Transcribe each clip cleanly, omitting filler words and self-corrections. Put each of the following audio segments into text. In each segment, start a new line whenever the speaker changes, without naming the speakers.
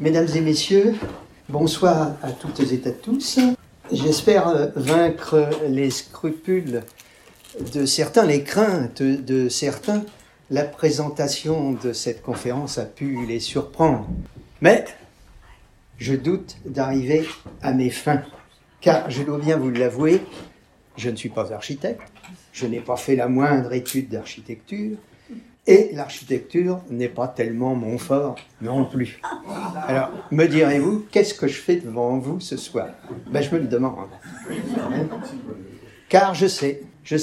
Mesdames et messieurs, bonsoir à toutes et à tous. J'espère vaincre les scrupules de certains, les craintes de certains. La présentation de cette conférence a pu les surprendre. Mais je doute d'arriver à mes fins, car je dois bien vous l'avouer, je ne suis pas architecte, je n'ai pas fait la moindre étude d'architecture, et l'architecture n'est pas tellement mon fort non plus. Alors, me direz-vous, qu'est-ce que je fais devant vous ce soir? Je me le demande. Car je sais que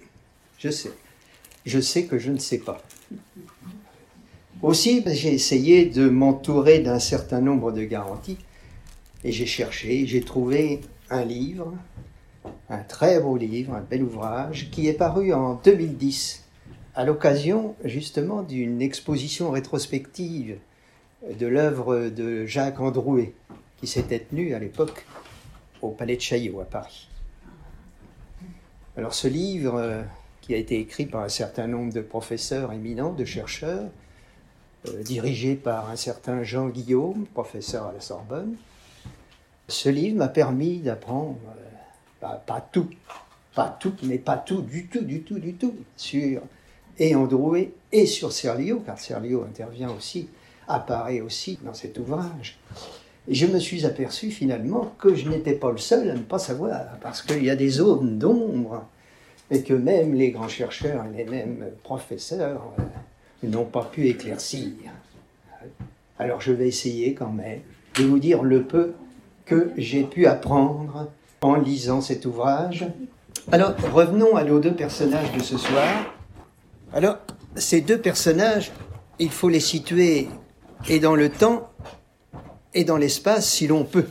je ne sais pas. Aussi, j'ai essayé de m'entourer d'un certain nombre de garanties, et j'ai cherché, j'ai trouvé un livre, un très beau livre, un bel ouvrage, qui est paru en 2010, à l'occasion justement d'une exposition rétrospective de l'œuvre de Jacques Androuet, qui s'était tenue à l'époque au Palais de Chaillot à Paris. Alors ce livre, qui a été écrit par un certain nombre de professeurs éminents, de chercheurs, dirigé par un certain Jean Guillaume, professeur à la Sorbonne, ce livre m'a permis d'apprendre, pas tout, mais pas tout, du tout, sur et Androuet et sur Serlio, car Serlio apparaît aussi dans cet ouvrage. Et je me suis aperçu finalement que je n'étais pas le seul à ne pas savoir, parce qu'il y a des zones d'ombre, et que même les grands chercheurs et les mêmes professeurs n'ont pas pu éclaircir. Alors je vais essayer quand même de vous dire le peu que j'ai pu apprendre en lisant cet ouvrage. Alors revenons à nos deux personnages de ce soir. Alors ces deux personnages, il faut les situer et dans le temps et dans l'espace si l'on peut.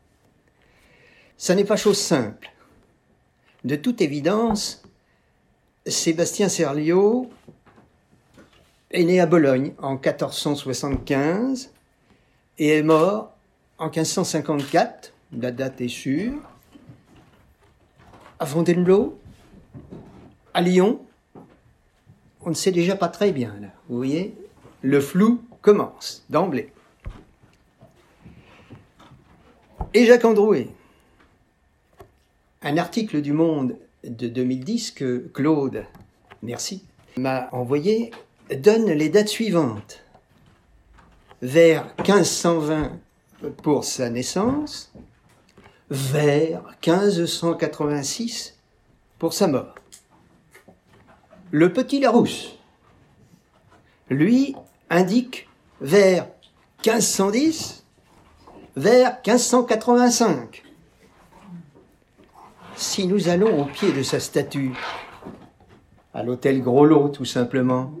Ça n'est pas chose simple. De toute évidence, Sébastien Serlio est né à Bologne en 1475 et est mort en 1554, la date est sûre, à Fontainebleau, à Lyon, on ne sait déjà pas très bien là, vous voyez, le flou commence d'emblée. Et Jacques Androuet, un article du Monde de 2010 que Claude, merci, m'a envoyé, donne les dates suivantes. Vers 1520 pour sa naissance, vers 1586 pour sa mort. Le petit Larousse, lui, indique vers 1510, vers 1585. Si nous allons au pied de sa statue, à l'hôtel Groslot tout simplement,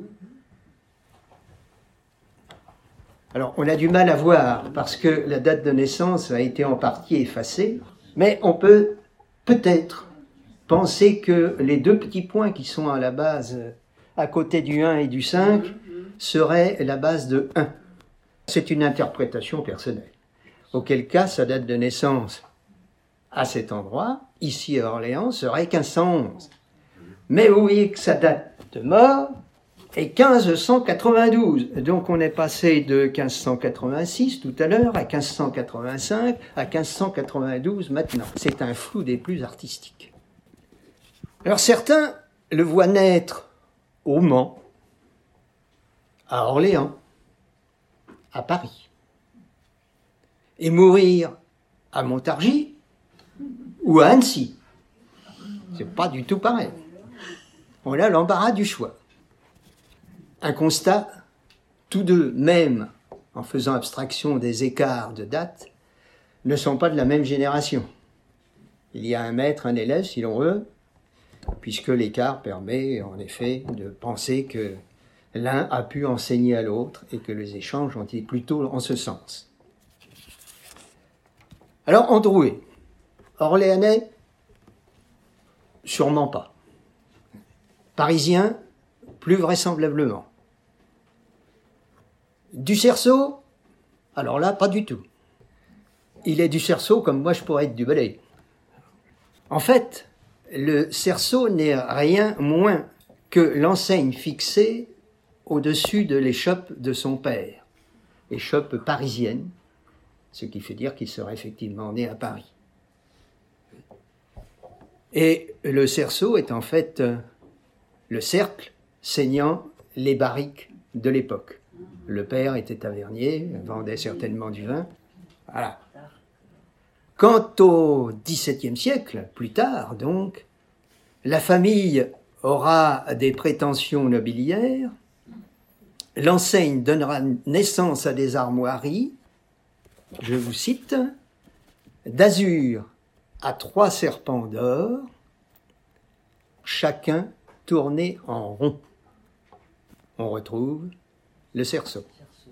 alors on a du mal à voir parce que la date de naissance a été en partie effacée, mais on peut peut-être penser que les deux petits points qui sont à la base, à côté du 1 et du 5, seraient la base de 1. C'est une interprétation personnelle. Auquel cas, sa date de naissance à cet endroit, ici à Orléans, serait 1511. Mais vous voyez que sa date de mort est 1592. Donc on est passé de 1586 tout à l'heure à 1585 à 1592 maintenant. C'est un flou des plus artistiques. Alors certains le voient naître au Mans, à Orléans, à Paris, et mourir à Montargis ou à Annecy. C'est pas du tout pareil. On a l'embarras du choix. Un constat, tous deux, même en faisant abstraction des écarts de date, ne sont pas de la même génération. Il y a un maître, un élève, si l'on veut, puisque l'écart permet en effet de penser que l'un a pu enseigner à l'autre et que les échanges ont été plutôt en ce sens. Alors, Androuet, Orléanais, sûrement pas. Parisien, plus vraisemblablement. Du Cerceau, alors là, pas du tout. Il est du Cerceau comme moi je pourrais être du Valais. En fait, le Cerceau n'est rien moins que l'enseigne fixée au-dessus de l'échoppe de son père, échoppe parisienne, ce qui fait dire qu'il serait effectivement né à Paris. Et le cerceau est en fait le cercle ceignant les barriques de l'époque. Le père était tavernier, vendait certainement du vin. Voilà. Quant au XVIIe siècle, plus tard donc, la famille aura des prétentions nobiliaires, l'enseigne donnera naissance à des armoiries, je vous cite, d'azur à 3 serpents d'or, chacun tourné en rond. On retrouve le cerceau.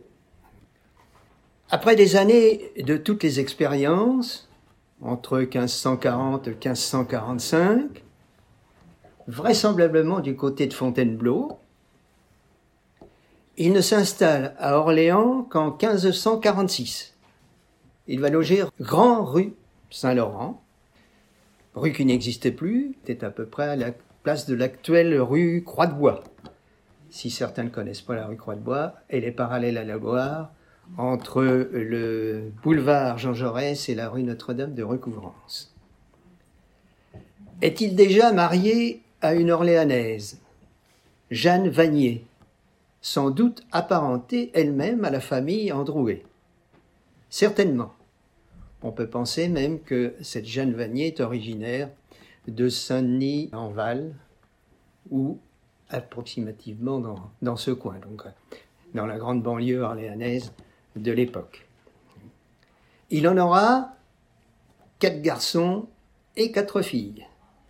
Après des années de toutes les expériences, entre 1540 et 1545, vraisemblablement du côté de Fontainebleau, il ne s'installe à Orléans qu'en 1546. Il va loger Grand rue Saint-Laurent, rue qui n'existait plus, était à peu près à la place de l'actuelle rue Croix-de-Bois. Si certains ne connaissent pas la rue Croix-de-Bois, elle est parallèle à la Loire, entre le boulevard Jean Jaurès et la rue Notre-Dame de Recouvrance. Est-il déjà marié à une Orléanaise, Jeanne Vanier, sans doute apparentée elle-même à la famille Androuet? Certainement. On peut penser même que cette Jeanne Vanier est originaire de Saint-Denis-en-Val, ou approximativement dans ce coin, donc dans la grande banlieue orléanaise de l'époque. Il en aura 4 garçons et 4 filles.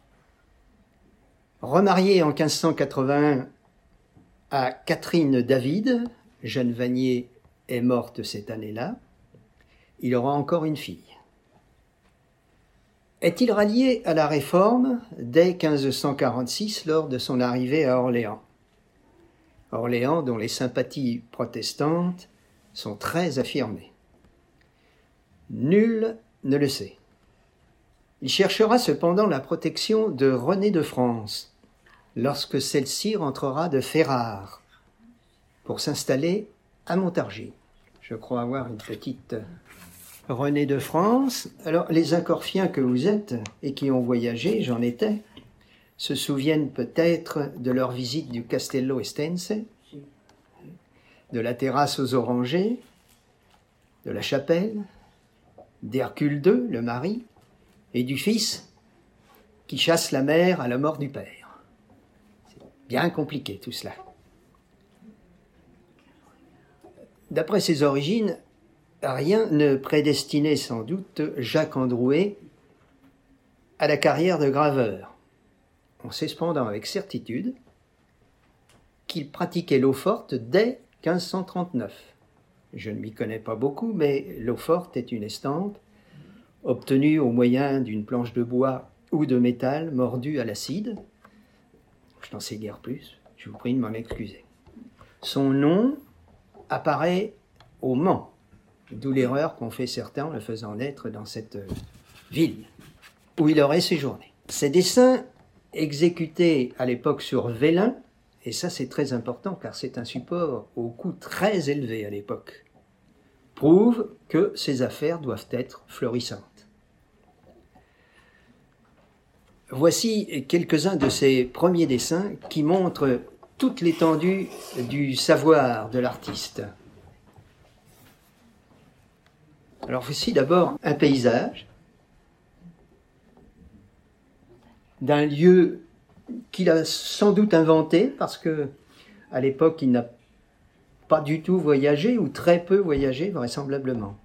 Remarié en 1581 à Catherine David, Jeanne Vanier est morte cette année-là, il aura encore une fille. Est-il rallié à la Réforme dès 1546 lors de son arrivée à Orléans? Orléans dont les sympathies protestantes sont très affirmées. Nul ne le sait. Il cherchera cependant la protection de Renée de France lorsque celle-ci rentrera de Ferrare pour s'installer à Montargis. Je crois avoir une petite Renée de France. Alors, les Incorfiens que vous êtes et qui ont voyagé, j'en étais, se souviennent peut-être de leur visite du Castello Estense, de la terrasse aux orangers, de la chapelle, d'Hercule II, le mari, et du fils qui chasse la mère à la mort du père. C'est bien compliqué tout cela. D'après ses origines, rien ne prédestinait sans doute Jacques Androuet à la carrière de graveur. On sait cependant avec certitude qu'il pratiquait l'eau-forte dès 1539. Je ne m'y connais pas beaucoup, mais l'eau-forte est une estampe obtenue au moyen d'une planche de bois ou de métal mordue à l'acide. Je n'en sais guère plus, je vous prie de m'en excuser. Son nom apparaît au Mans, d'où l'erreur qu'ont fait certains en le faisant naître dans cette ville où il aurait séjourné. Ces dessins exécutés à l'époque sur vélin, et ça c'est très important car c'est un support au coût très élevé à l'époque, prouvent que ces affaires doivent être florissantes. Voici quelques-uns de ces premiers dessins qui montrent toute l'étendue du savoir de l'artiste. Alors voici d'abord un paysage d'un lieu qu'il a sans doute inventé parce que à l'époque il n'a pas du tout voyagé ou très peu voyagé vraisemblablement.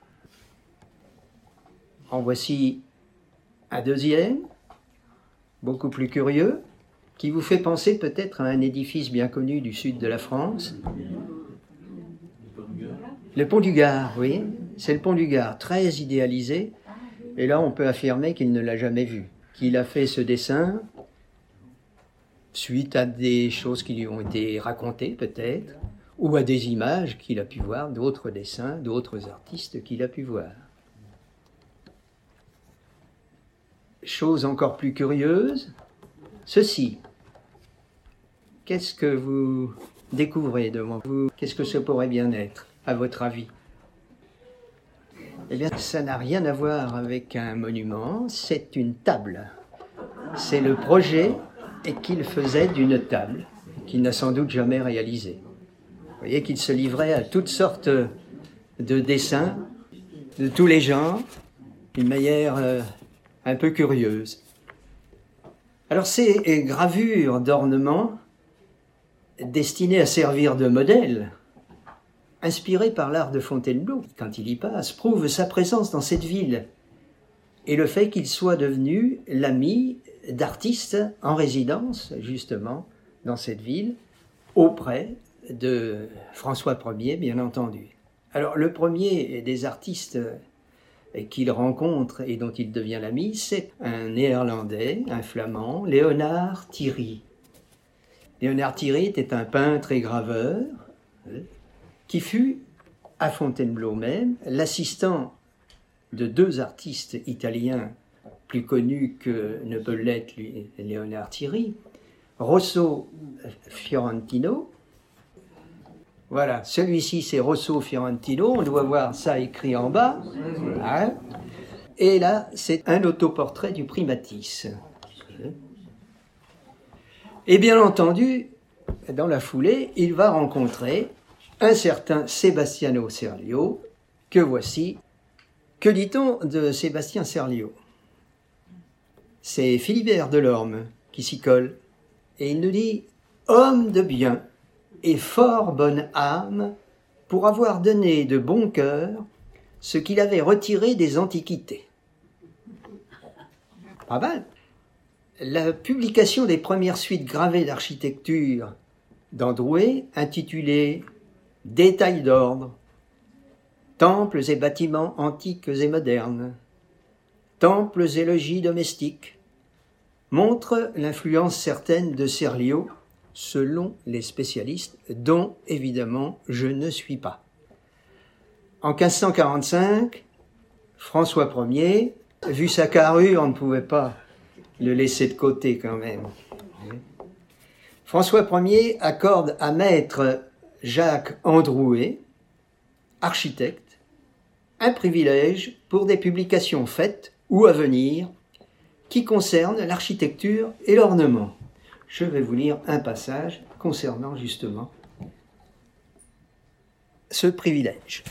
En voici un deuxième, beaucoup plus curieux, qui vous fait penser peut-être à un édifice bien connu du sud de la France. Le pont du Gard, oui, c'est le pont du Gard, très idéalisé, et là on peut affirmer qu'il ne l'a jamais vu, qu'il a fait ce dessin suite à des choses qui lui ont été racontées peut-être, ou à des images qu'il a pu voir, d'autres dessins, d'autres artistes qu'il a pu voir. Chose encore plus curieuse, ceci. Qu'est-ce que vous découvrez devant vous? Qu'est-ce que ce pourrait bien être, à votre avis? Eh bien, ça n'a rien à voir avec un monument, c'est une table. C'est le projet qu'il faisait d'une table, qu'il n'a sans doute jamais réalisé. Vous voyez qu'il se livrait à toutes sortes de dessins, de tous les genres, d'une manière un peu curieuse. Alors ces gravures d'ornements, destinées à servir de modèle, inspirées par l'art de Fontainebleau, quand il y passe, prouvent sa présence dans cette ville et le fait qu'il soit devenu l'ami d'artistes en résidence, justement, dans cette ville, auprès de François Ier, bien entendu. Alors, le premier des artistes qu'il rencontre et dont il devient l'ami, c'est un Néerlandais, un Flamand, Léonard Thierry. Léonard Thierry était un peintre et graveur qui fut, à Fontainebleau même, l'assistant de deux artistes italiens plus connus que ne peut l'être Léonard Thierry, Rosso Fiorentino. Voilà, celui-ci c'est Rosso Fiorentino, on doit voir ça écrit en bas. Hein. Et là, c'est un autoportrait du Primatisse. Et bien entendu, dans la foulée, il va rencontrer un certain Sebastiano Serlio, que voici. Que dit-on de Sébastien Serlio? C'est Philibert Delorme qui s'y colle, et il nous dit « Homme de bien et fort bonne âme, pour avoir donné de bon cœur ce qu'il avait retiré des antiquités. » Pas mal. La publication des premières suites gravées d'architecture d'Androuet, intitulées « Détails d'ordre », temples et bâtiments antiques et modernes, temples et logis domestiques, montre l'influence certaine de Serlio, selon les spécialistes, dont évidemment je ne suis pas. En 1545, François Ier, vu sa carrure, on ne pouvait pas le laisser de côté quand même. François Ier accorde à maître Jacques Androuet, architecte, un privilège pour des publications faites ou à venir qui concernent l'architecture et l'ornement. Je vais vous lire un passage concernant justement ce privilège.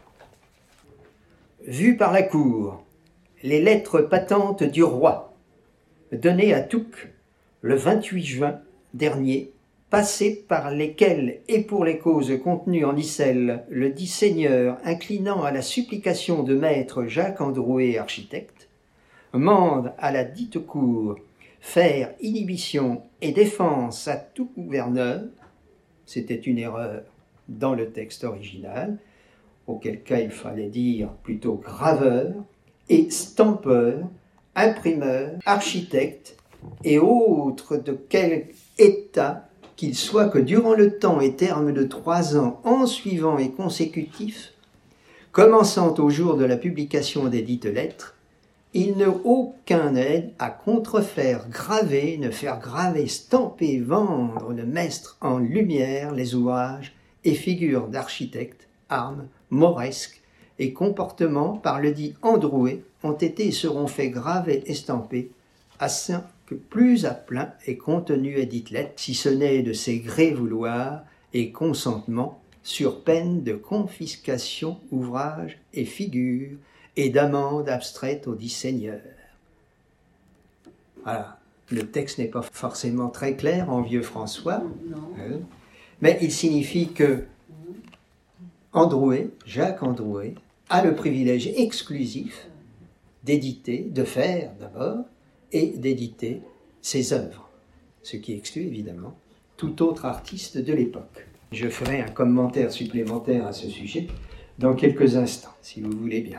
Vu par la cour, les lettres patentes du roi, données à Touques le 28 juin dernier, passées par lesquelles, et pour les causes contenues en icelle, le dit seigneur, inclinant à la supplication de maître Jacques Androuet, architecte, mande à la dite cour faire inhibition et défense à tout gouverneur, c'était une erreur dans le texte original, auquel cas il fallait dire plutôt graveur, et stampeur, imprimeur, architecte et autres de quel état qu'il soit, que durant le temps et terme de 3 ans en suivant et consécutifs, commençant au jour de la publication des dites lettres, il n'a aucun aide à contrefaire, graver, ne faire graver, stamper, vendre, ne mettre en lumière les ouvrages et figures d'architectes, armes, mauresques et comportements par le dit Androuet ont été et seront faits graver et stamper, afin que plus à plein est contenu et dite lettre, si ce n'est de ses gré vouloirs et consentements, sur peine de confiscation, ouvrages et figures, et d'amende abstraite au dit seigneur. Voilà, le texte n'est pas forcément très clair en vieux François, mais il signifie que Androuet, Jacques Androuet, a le privilège exclusif d'éditer, de faire d'abord, et d'éditer ses œuvres, ce qui exclut évidemment tout autre artiste de l'époque. Je ferai un commentaire supplémentaire à ce sujet dans quelques instants, si vous voulez bien.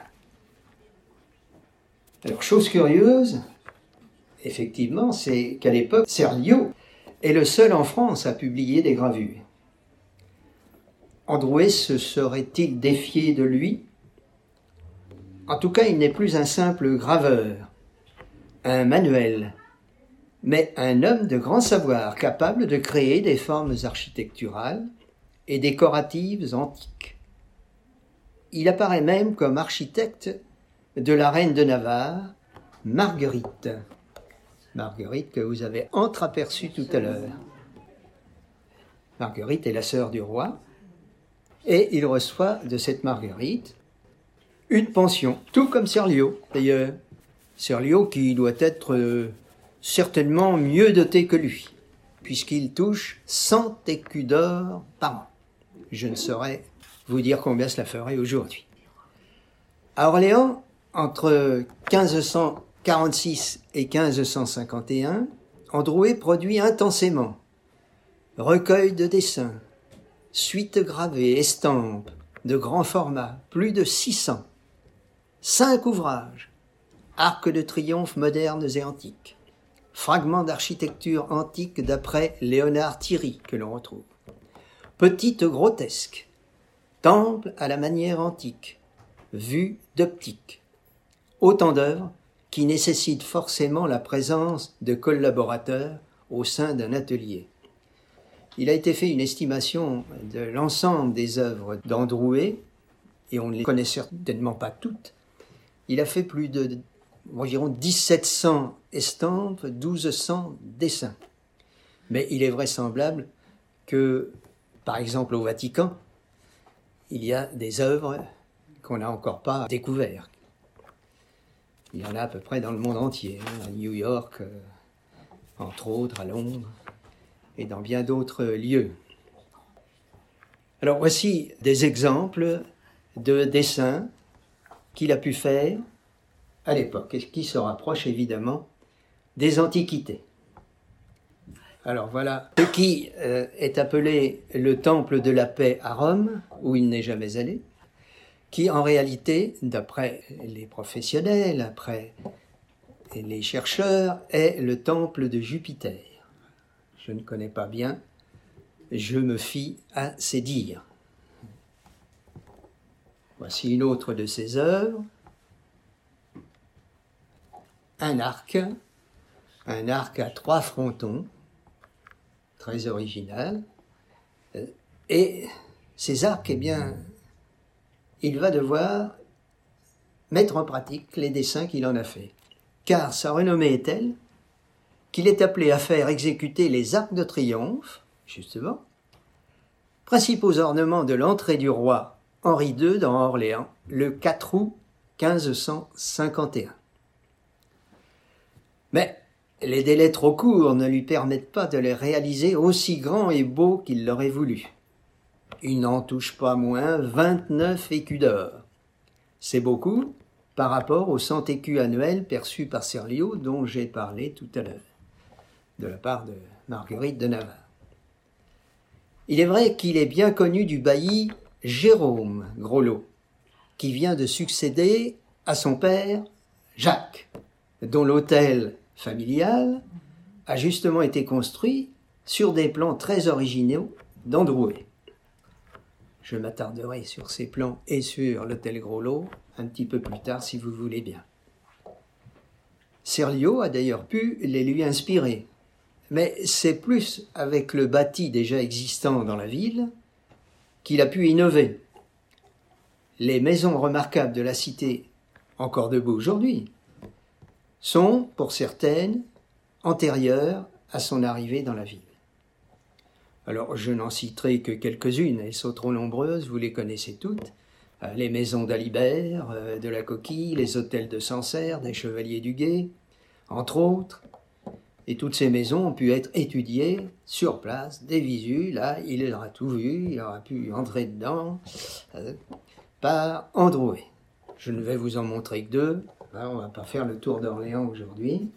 Alors, chose curieuse, effectivement, c'est qu'à l'époque, Serlio est le seul en France à publier des gravures. Androuet se serait-il défié de lui? En tout cas, il n'est plus un simple graveur, un manuel, mais un homme de grand savoir, capable de créer des formes architecturales et décoratives antiques. Il apparaît même comme architecte de la reine de Navarre, Marguerite. Marguerite que vous avez entreaperçue tout à l'heure. Marguerite est la sœur du roi, et il reçoit de cette Marguerite une pension, tout comme Serlio d'ailleurs. Serlio qui doit être certainement mieux doté que lui, puisqu'il touche 100 écus d'or par an. Je ne saurais vous dire combien cela ferait aujourd'hui. À Orléans, entre 1546 et 1551, Androuet produit intensément recueils de dessins, suites gravées, estampes, de grand format, plus de 600, 5 ouvrages, arcs de triomphe modernes et antiques, fragments d'architecture antique d'après Léonard Thierry que l'on retrouve, petites grotesques, temples à la manière antique, vues d'optique, autant d'œuvres qui nécessitent forcément la présence de collaborateurs au sein d'un atelier. Il a été fait une estimation de l'ensemble des œuvres d'Androuet, et on ne les connaît certainement pas toutes. Il a fait plus de environ 1700 estampes, 1200 dessins. Mais il est vraisemblable que, par exemple au Vatican, il y a des œuvres qu'on n'a encore pas découvertes. Il y en a à peu près dans le monde entier, à New York, entre autres, à Londres, et dans bien d'autres lieux. Alors voici des exemples de dessins qu'il a pu faire à l'époque, et qui se rapprochent évidemment des antiquités. Alors voilà ce qui est appelé le Temple de la Paix à Rome, où il n'est jamais allé, qui en réalité, d'après les professionnels, après les chercheurs, est le temple de Jupiter. Je ne connais pas bien, je me fie à ses dires. Voici une autre de ses œuvres. Un arc à 3 frontons, très original. Et ces arcs, eh bien, il va devoir mettre en pratique les dessins qu'il en a faits. Car sa renommée est telle qu'il est appelé à faire exécuter les arcs de triomphe, justement, principaux ornements de l'entrée du roi Henri II dans Orléans, le 4 août 1551. Mais les délais trop courts ne lui permettent pas de les réaliser aussi grands et beaux qu'il l'aurait voulu. Il n'en touche pas moins 29 écus d'or. C'est beaucoup par rapport aux 100 écus annuels perçus par Serlio dont j'ai parlé tout à l'heure, de la part de Marguerite de Navarre. Il est vrai qu'il est bien connu du bailli Jérôme Groslot, qui vient de succéder à son père Jacques, dont l'hôtel familial a justement été construit sur des plans très originaux d'Androuet. Je m'attarderai sur ces plans et sur l'hôtel Groslot un petit peu plus tard si vous voulez bien. Serlio a d'ailleurs pu les lui inspirer, mais c'est plus avec le bâti déjà existant dans la ville qu'il a pu innover. Les maisons remarquables de la cité, encore debout aujourd'hui, sont, pour certaines, antérieures à son arrivée dans la ville. Alors, je n'en citerai que quelques-unes, elles sont trop nombreuses, vous les connaissez toutes. Les maisons d'Alibert, de la Coquille, les hôtels de Sancerre, des Chevaliers du Guet, entre autres. Et toutes ces maisons ont pu être étudiées sur place, des visus, là, il aura tout vu, il aura pu entrer dedans, par Androuet. Je ne vais vous en montrer que 2, là, on ne va pas faire le tour d'Orléans aujourd'hui.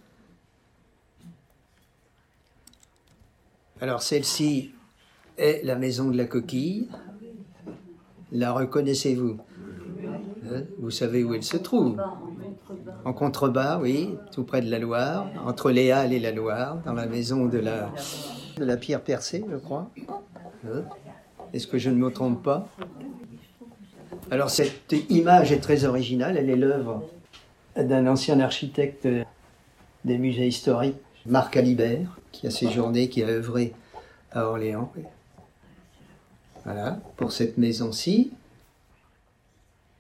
Alors celle-ci est la maison de la Coquille. La reconnaissez-vous? Vous savez où elle se trouve? En contrebas, oui, tout près de la Loire, entre les Halles et la Loire, dans la maison de la pierre percée, je crois. Est-ce que je ne me trompe pas? Alors cette image est très originale, elle est l'œuvre d'un ancien architecte des musées historiques, Marc Alibert, qui a séjourné, qui a œuvré à Orléans. Voilà, pour cette maison-ci.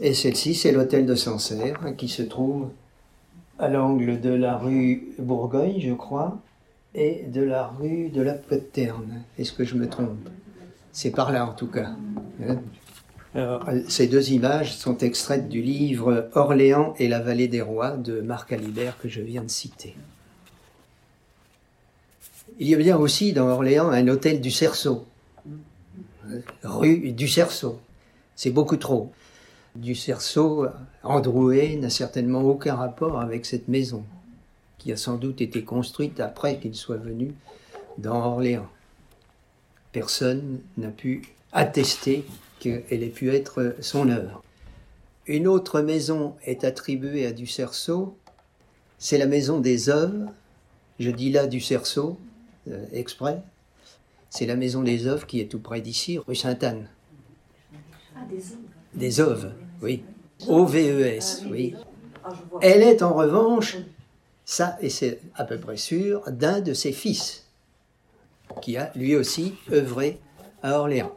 Et celle-ci, c'est l'hôtel de Sancerre, qui se trouve à l'angle de la rue Bourgogne, je crois, et de la rue de la Poterne. Est-ce que je me trompe? C'est par là, en tout cas. Alors, ces deux images sont extraites du livre « Orléans et la vallée des rois » de Marc Alibert, que je viens de citer. Il y a bien aussi dans Orléans un hôtel du Cerceau, rue du Cerceau. C'est beaucoup trop. Du Cerceau, Androuet n'a certainement aucun rapport avec cette maison, qui a sans doute été construite après qu'il soit venu dans Orléans. Personne n'a pu attester qu'elle ait pu être son œuvre. Une autre maison est attribuée à du Cerceau, c'est la maison des Oves. Je dis là du Cerceau, exprès. C'est la maison des Oves qui est tout près d'ici, rue Sainte-Anne.
Ah, des Oves.
Des Oves, oui. O-V-E-S, oui. Elle est en revanche, ça, et c'est à peu près sûr, d'un de ses fils, qui a lui aussi œuvré à Orléans.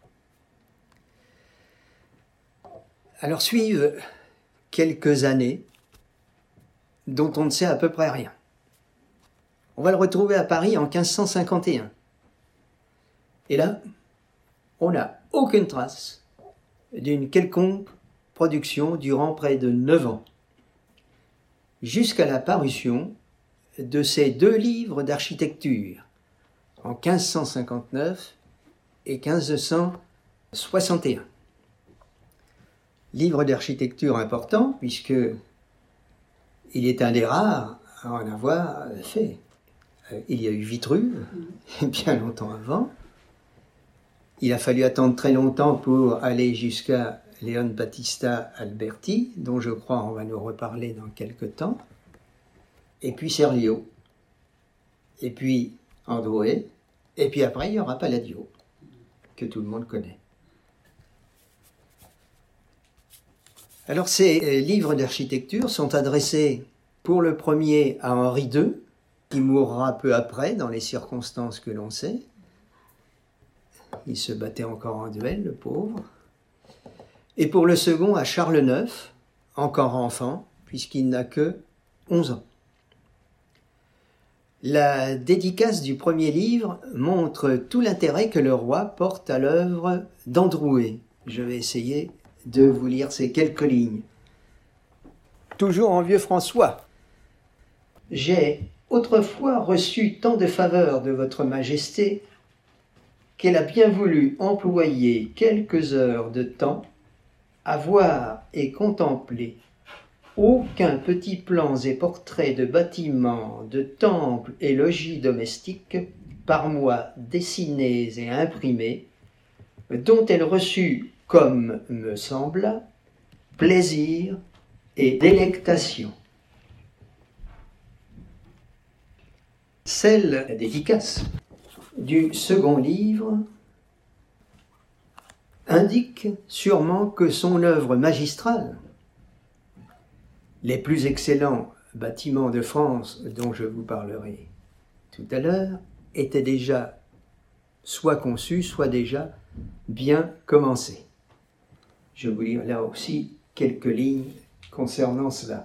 Alors suivent quelques années dont on ne sait à peu près rien. On va le retrouver à Paris en 1551. Et là, on n'a aucune trace d'une quelconque production durant près de 9 ans, jusqu'à la parution de ces 2 livres d'architecture, en 1559 et 1561. Livre d'architecture important, puisque il est un des rares à en avoir fait. Il y a eu Vitruve, bien longtemps avant. Il a fallu attendre très longtemps pour aller jusqu'à Leon Battista Alberti, dont je crois on va nous reparler dans quelque temps. Et puis Serlio. Et puis Androuet. Et puis après, il y aura Palladio, que tout le monde connaît. Alors ces livres d'architecture sont adressés pour le premier à Henri II, qui mourra peu après dans les circonstances que l'on sait. Il se battait encore en duel, le pauvre. Et pour le second à Charles IX, encore enfant, puisqu'il n'a que 11 ans. La dédicace du premier livre montre tout l'intérêt que le roi porte à l'œuvre d'Androuet. Je vais essayer de vous lire ces quelques lignes. Toujours en vieux François. J'ai autrefois reçu tant de faveurs de votre majesté qu'elle a bien voulu employer quelques heures de temps à voir et contempler aucun petit plans et portraits de bâtiments, de temples et logis domestiques par moi dessinés et imprimés, dont elle reçut, comme me sembla, plaisir et délectation. Celle, la dédicace, du second livre indique sûrement que son œuvre magistrale, les plus excellents bâtiments de France dont je vous parlerai tout à l'heure, étaient déjà soit conçus, soit déjà bien commencés. Je vous lis là aussi quelques lignes concernant cela.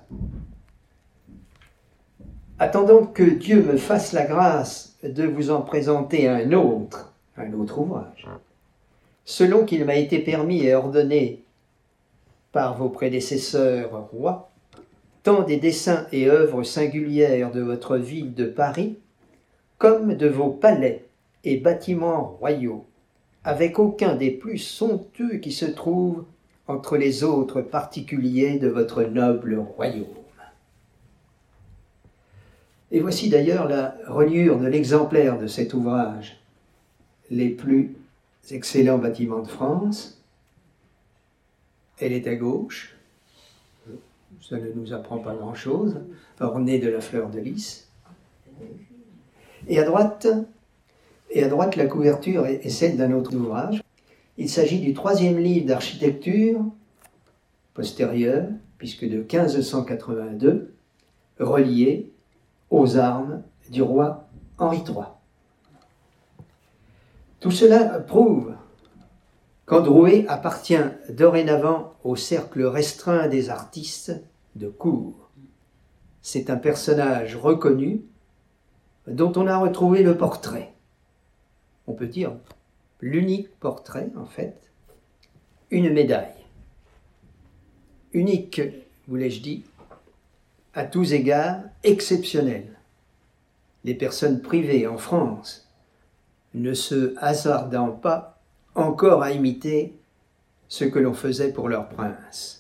Attendant que Dieu me fasse la grâce de vous en présenter un autre ouvrage, selon qu'il m'a été permis et ordonné par vos prédécesseurs rois, tant des dessins et œuvres singulières de votre ville de Paris, comme de vos palais et bâtiments royaux, avec aucun des plus somptueux qui se trouvent entre les autres particuliers de votre noble royaume. Et voici d'ailleurs la reliure de l'exemplaire de cet ouvrage, les plus excellents bâtiments de France. Elle est à gauche, ça ne nous apprend pas grand-chose, ornée de la fleur de lys. Et à droite, la couverture est celle d'un autre ouvrage. Il s'agit du 3e livre d'architecture postérieur, puisque de 1582, relié aux armes du roi Henri III. Tout cela prouve qu'Androuet appartient dorénavant au cercle restreint des artistes de cour. C'est un personnage reconnu dont on a retrouvé le portrait. On peut dire l'unique portrait, en fait, une médaille. Unique, vous l'ai-je dit, à tous égards, exceptionnel. Les personnes privées en France ne se hasardant pas encore à imiter ce que l'on faisait pour leur prince.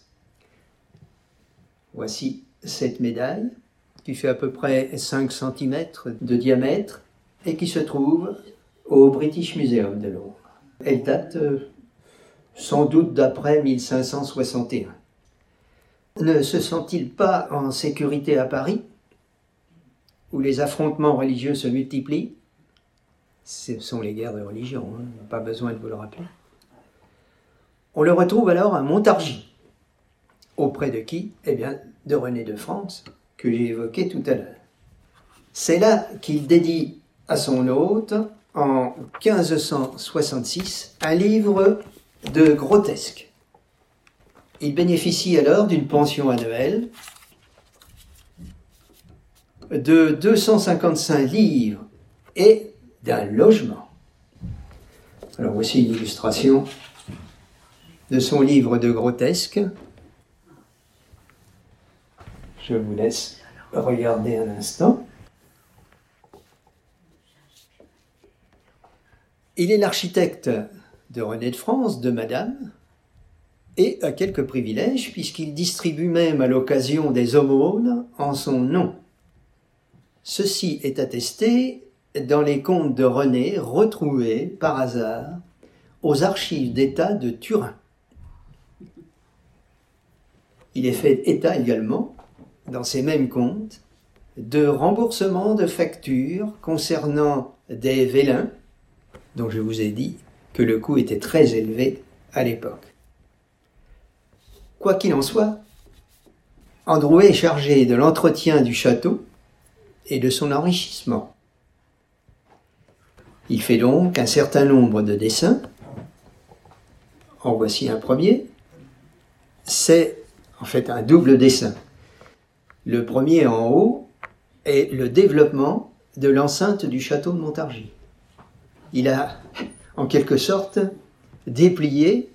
Voici cette médaille qui fait à peu près 5 cm de diamètre et qui se trouve au British Museum de Londres. Elle date sans doute d'après 1561. Ne se sent-il pas en sécurité à Paris, où les affrontements religieux se multiplient? Ce sont les guerres de religion, hein, pas besoin de vous le rappeler. On le retrouve alors à Montargis, auprès de qui? Eh bien, de René de France, que j'ai évoqué tout à l'heure. C'est là qu'il dédie à son hôte, en 1566, un livre de grotesques. Il bénéficie alors d'une pension annuelle de 255 livres et d'un logement. Alors voici une illustration de son livre de grotesques. Je vous laisse regarder un instant. Il est l'architecte de René de France, de Madame, et a quelques privilèges puisqu'il distribue même à l'occasion des aumônes en son nom. Ceci est attesté dans les comptes de René retrouvés par hasard aux archives d'État de Turin. Il est fait état également, dans ces mêmes comptes, de remboursement de factures concernant des vélins, dont je vous ai dit que le coût était très élevé à l'époque. Quoi qu'il en soit, Androuet est chargé de l'entretien du château et de son enrichissement. Il fait donc un certain nombre de dessins. En voici un premier. C'est en fait un double dessin. Le premier en haut est le développement de l'enceinte du château de Montargis. Il a, en quelque sorte, déplié,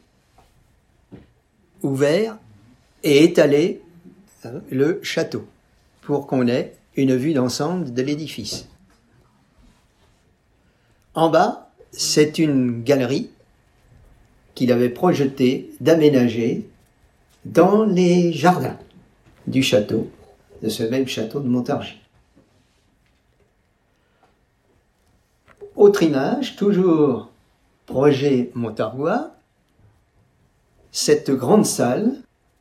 ouvert et étalé le château pour qu'on ait une vue d'ensemble de l'édifice. En bas, c'est une galerie qu'il avait projeté d'aménager dans les jardins du château, de ce même château de Montargis. Autre image, toujours projet montargois, cette grande salle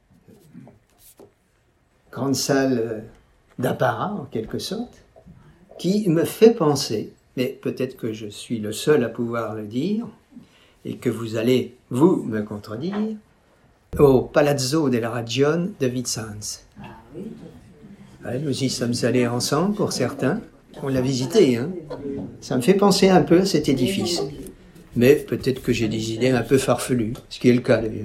d'apparat en quelque sorte, qui me fait penser, mais peut-être que je suis le seul à pouvoir le dire, et que vous allez, vous, me contredire, au Palazzo della Ragione de Vincennes. Ouais, nous y sommes allés ensemble pour certains, on l'a visité, hein. Ça me fait penser un peu à cet édifice. Mais peut-être que j'ai des idées un peu farfelues, ce qui est le cas d'ailleurs.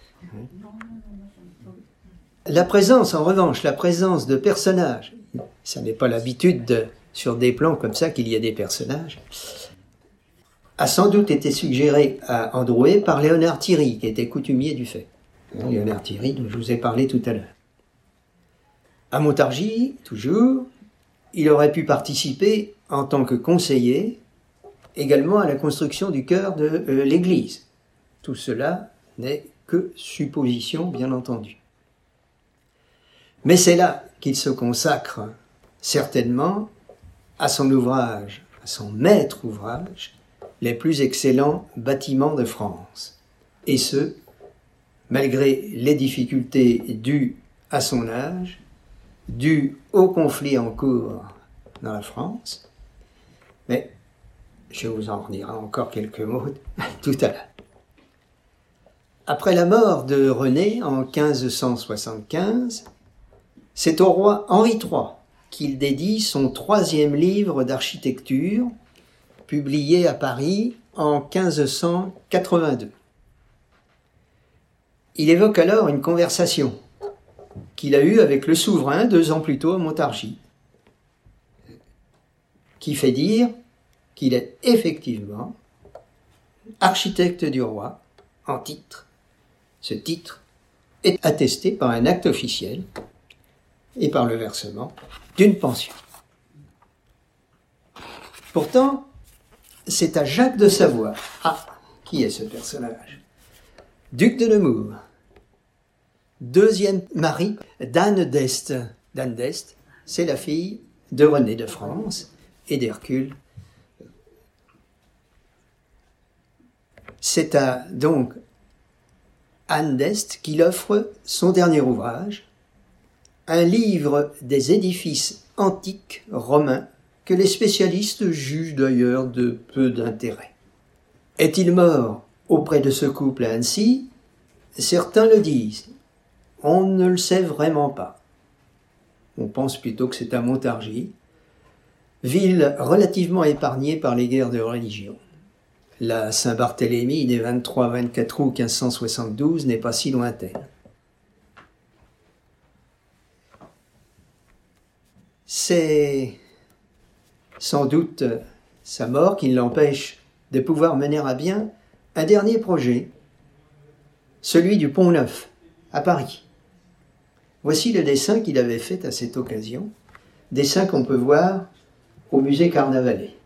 La présence, en revanche, la présence de personnages, ça n'est pas l'habitude sur des plans comme ça qu'il y ait des personnages, a sans doute été suggérée à Androuet par Léonard Thierry, qui était coutumier du fait. Léonard Thierry, dont je vous ai parlé tout à l'heure. À Montargis, toujours, il aurait pu participer en tant que conseiller également à la construction du chœur de l'église. Tout cela n'est que supposition, bien entendu. Mais c'est là qu'il se consacre certainement à son ouvrage, à son maître ouvrage, les plus excellents bâtiments de France. Et ce, malgré les difficultés dues à son âge, dues au conflit en cours dans la France. Mais je vous en dirai encore quelques mots tout à l'heure. Après la mort de René en 1575, c'est au roi Henri III qu'il dédie son 3e livre d'architecture, publié à Paris en 1582. Il évoque alors une conversation qu'il a eue avec le souverain 2 ans plus tôt à Montargis, qui fait dire qu'il est effectivement architecte du roi en titre. Ce titre est attesté par un acte officiel et par le versement d'une pension. Pourtant, c'est à Jacques de Savoie. Ah, qui est ce personnage? Duc de Nemours, 2e mari d'Anne d'Este. d'Anne d'Este, c'est la fille de René de France et d'Hercule. C'est à donc Anne d'Este qu'il offre son dernier ouvrage, un livre des édifices antiques romains que les spécialistes jugent d'ailleurs de peu d'intérêt. Est-il mort auprès de ce couple à Annecy? Certains le disent. On ne le sait vraiment pas. On pense plutôt que c'est à Montargis, ville relativement épargnée par les guerres de religion. La Saint-Barthélemy des 23-24 août 1572 n'est pas si lointaine. C'est sans doute sa mort qui l'empêche de pouvoir mener à bien un dernier projet, celui du Pont-Neuf, à Paris. Voici le dessin qu'il avait fait à cette occasion, dessin qu'on peut voir au musée Carnavalet.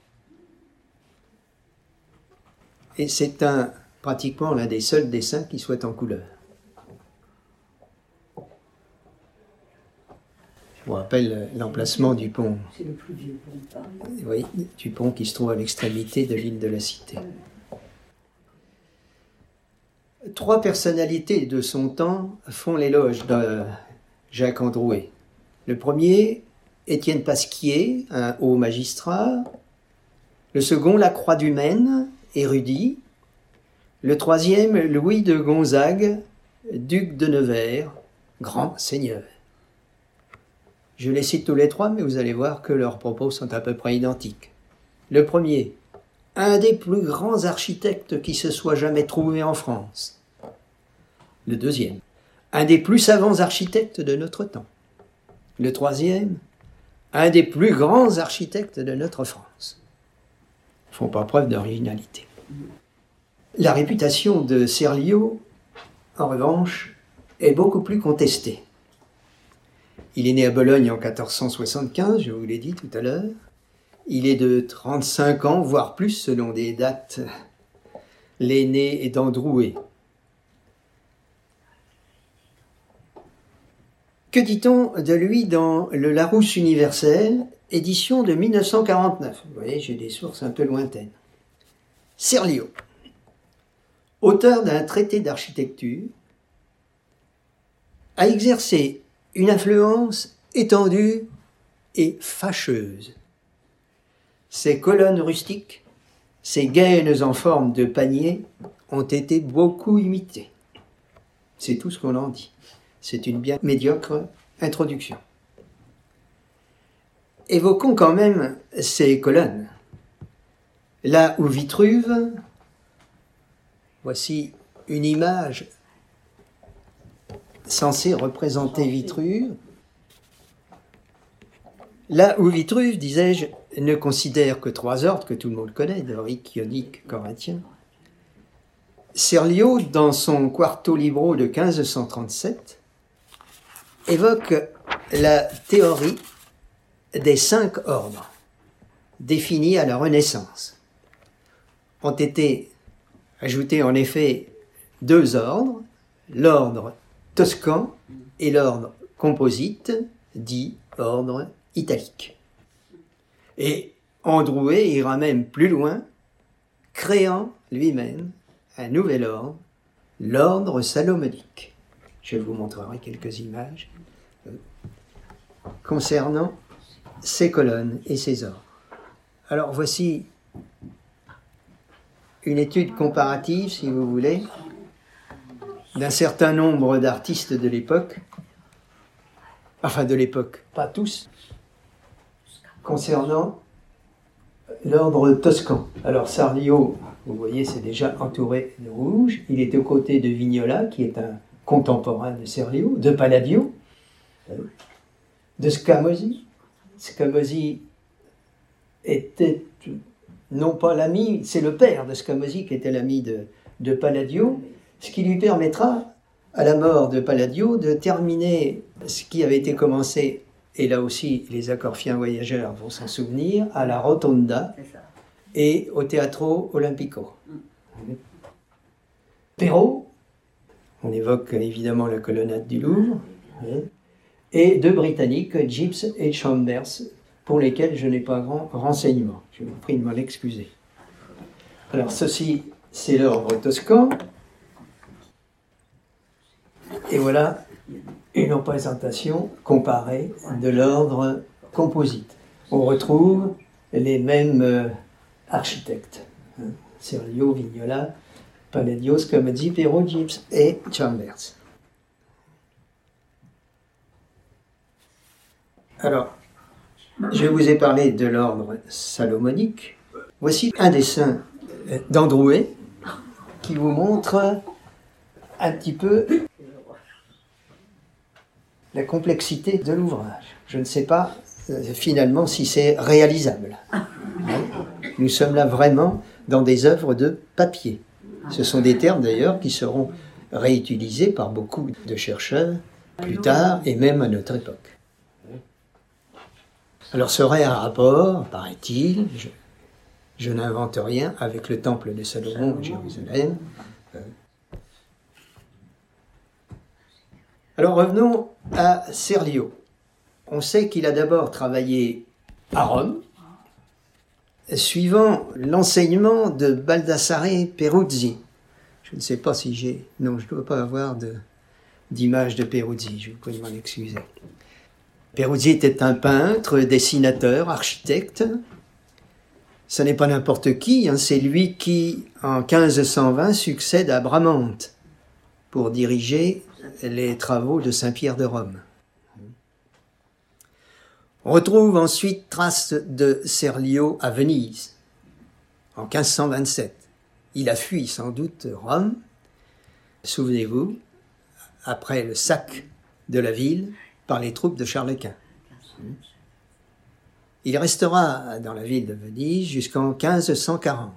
Et c'est pratiquement l'un des seuls dessins qui soit en couleur. Je vous rappelle l'emplacement du pont.
C'est le plus vieux pont de Paris.
Oui, du pont qui se trouve à l'extrémité de l'île de la Cité. 3 personnalités de son temps font l'éloge de Jacques Androuet. Le premier, Étienne Pasquier, un haut magistrat. Le second, Lacroix du Maine, érudit. Le troisième, Louis de Gonzague, duc de Nevers, grand seigneur. Je les cite tous les 3, mais vous allez voir que leurs propos sont à peu près identiques. Le premier, un des plus grands architectes qui se soit jamais trouvé en France. Le deuxième, un des plus savants architectes de notre temps. Le troisième, un des plus grands architectes de notre France. Ils ne font pas preuve d'originalité. La réputation de Serlio, en revanche, est beaucoup plus contestée. Il est né à Bologne en 1475, je vous l'ai dit tout à l'heure. Il est de 35 ans, voire plus selon des dates. L'aîné est d'Androuet. Que dit-on de lui dans le Larousse universel, édition de 1949? Vous voyez, j'ai des sources un peu lointaines. Serlio, auteur d'un traité d'architecture, a exercé une influence étendue et fâcheuse. Ces colonnes rustiques, ces gaines en forme de panier ont été beaucoup imitées. C'est tout ce qu'on en dit. C'est une bien médiocre introduction. Évoquons quand même ces colonnes. Là où Vitruve, voici une image censée représenter Vitruve. Là où Vitruve, disais-je, ne considère que 3 ordres que tout le monde connaît, dorique, ionique, corinthien. Serlio, dans son Quarto Libro de 1537, évoque la théorie des 5 ordres définis à la Renaissance. Ont été ajoutés en effet 2 ordres, l'ordre toscan et l'ordre composite, dit ordre italique. Et Androuet ira même plus loin, créant lui-même un nouvel ordre, l'ordre salomonique. Je vous montrerai quelques images concernant ces colonnes et ces ordres. Alors voici une étude comparative, si vous voulez, d'un certain nombre d'artistes de l'époque, enfin de l'époque, pas tous, concernant l'ordre toscan. Alors Sarlio, vous voyez, c'est déjà entouré de rouge. Il est aux côtés de Vignola, qui est un contemporain de Serlio, de Palladio, de Scamozzi. Scamozzi était non pas l'ami, c'est le père de Scamozzi qui était l'ami de Palladio, ce qui lui permettra, à la mort de Palladio, de terminer ce qui avait été commencé, et là aussi les accorfiens voyageurs vont s'en souvenir, à la Rotonda et au Teatro Olimpico. Perrault, on évoque évidemment la colonnade du Louvre, et deux Britanniques, Gibbs et Chambers, pour lesquels je n'ai pas grand renseignement. Je vous prie de m'en excuser. Alors ceci, c'est l'ordre toscan. Et voilà une représentation comparée de l'ordre composite. On retrouve les mêmes architectes. Serlio, Vignola, Palladio, Scamozzi, Perrault, Gibbs et Chambers. Alors, je vous ai parlé de l'ordre salomonique. Voici un dessin d'Androuet qui vous montre un petit peu la complexité de l'ouvrage. Je ne sais pas finalement si c'est réalisable. Nous sommes là vraiment dans des œuvres de papier. Ce sont des termes d'ailleurs qui seront réutilisés par beaucoup de chercheurs plus tard et même à notre époque. Alors, ça aurait un rapport, paraît-il, je n'invente rien, avec le temple de Salomon à Jérusalem. Alors, revenons à Serlio. On sait qu'il a d'abord travaillé à Rome, suivant l'enseignement de Baldassare Peruzzi. Je ne sais pas si j'ai... Non, je ne dois pas avoir d'image de Peruzzi, je vous prie de m'en excuser. Peruzzi était un peintre, dessinateur, architecte. Ce n'est pas n'importe qui, c'est lui qui, en 1520, succède à Bramante pour diriger les travaux de Saint-Pierre de Rome. On retrouve ensuite trace de Serlio à Venise, en 1527. Il a fui sans doute Rome, souvenez-vous, après le sac de la ville, par les troupes de Charles Quint. Il restera dans la ville de Venise jusqu'en 1540.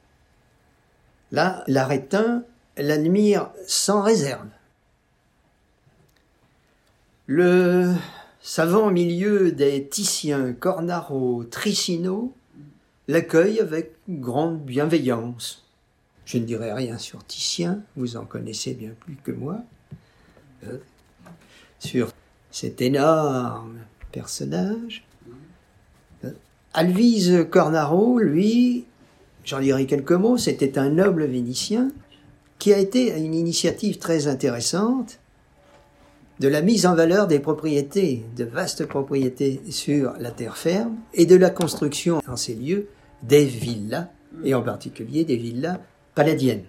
Là, l'Arétin l'admire sans réserve. Le savant milieu des Titien, Cornaro, Trissino l'accueille avec grande bienveillance. Je ne dirai rien sur Titien, vous en connaissez bien plus que moi. Sur cet énorme personnage. Alvise Cornaro, lui, j'en dirai quelques mots, c'était un noble Vénitien qui a été à une initiative très intéressante de la mise en valeur des propriétés, de vastes propriétés sur la terre ferme et de la construction dans ces lieux des villas, et en particulier des villas palladiennes.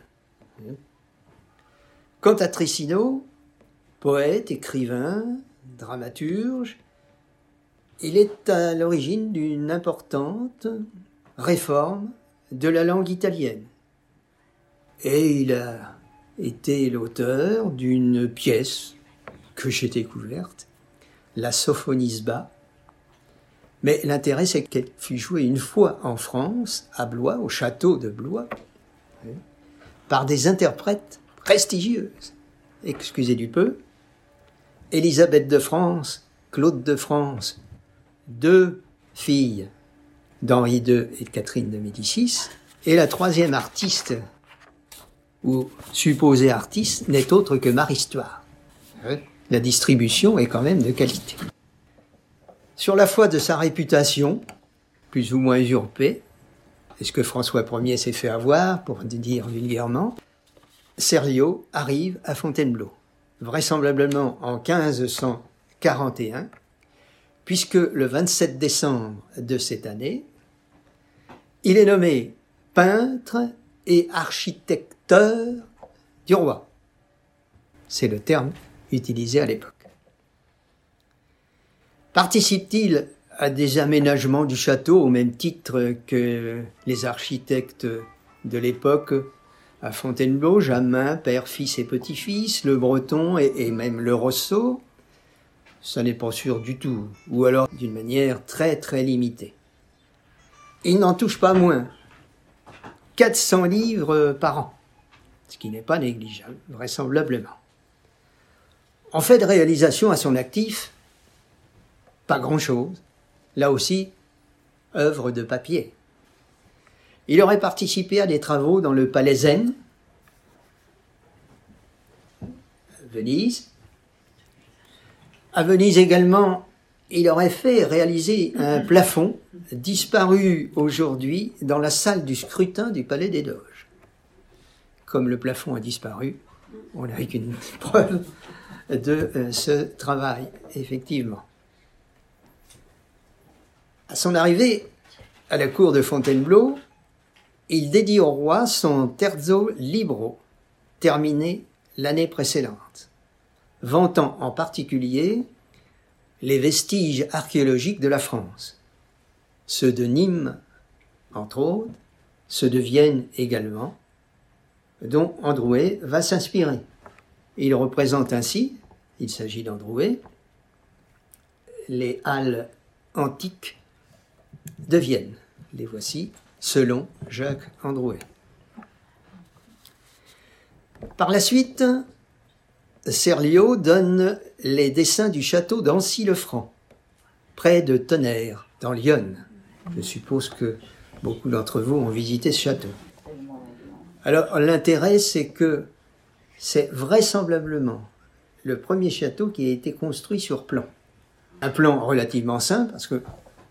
Quant à Trissino, poète, écrivain, dramaturge, il est à l'origine d'une importante réforme de la langue italienne. Et il a été l'auteur d'une pièce que j'ai découverte, la Sophonisba. Mais l'intérêt, c'est qu'elle fut jouée une fois en France, à Blois, au château de Blois, par des interprètes prestigieuses. Excusez du peu, Élisabeth de France, Claude de France, deux filles d'Henri II et de Catherine de Médicis, et la troisième artiste, ou supposée artiste, n'est autre que Marie-Histoire. La distribution est quand même de qualité. Sur la foi de sa réputation, plus ou moins usurpée, est-ce que François Ier s'est fait avoir, pour dire vulgairement, Serlio arrive à Fontainebleau, vraisemblablement en 1541, puisque le 27 décembre de cette année, il est nommé peintre et architecteur du roi. C'est le terme utilisé à l'époque. Participe-t-il à des aménagements du château au même titre que les architectes de l'époque à Fontainebleau, Jamin, père, fils et petit-fils, Le Breton et même Le Rousseau. Ça n'est pas sûr du tout, ou alors d'une manière très très limitée. Il n'en touche pas moins 400 livres par an, ce qui n'est pas négligeable, vraisemblablement. En fait de réalisation à son actif, pas grand-chose. Là aussi, œuvre de papier. Il aurait participé à des travaux dans le Palais Zen, Venise. À Venise également, il aurait fait réaliser un plafond disparu aujourd'hui dans la salle du scrutin du Palais des Doges. Comme le plafond a disparu, on n'a qu'une preuve de ce travail, effectivement. À son arrivée à la cour de Fontainebleau, il dédie au roi son Terzo Libro, terminé l'année précédente, vantant en particulier les vestiges archéologiques de la France, ceux de Nîmes, entre autres, ceux de Vienne également, dont Androuet va s'inspirer. Il représente ainsi, il s'agit d'Androuet, les halles antiques de Vienne. Les voici, selon Jacques Androuet. Par la suite, Serlio donne les dessins du château d'Ancy-le-Franc, près de Tonnerre, dans l'Yonne. Je suppose que beaucoup d'entre vous ont visité ce château. Alors, l'intérêt, c'est que c'est vraisemblablement le premier château qui a été construit sur plan. Un plan relativement simple, parce que,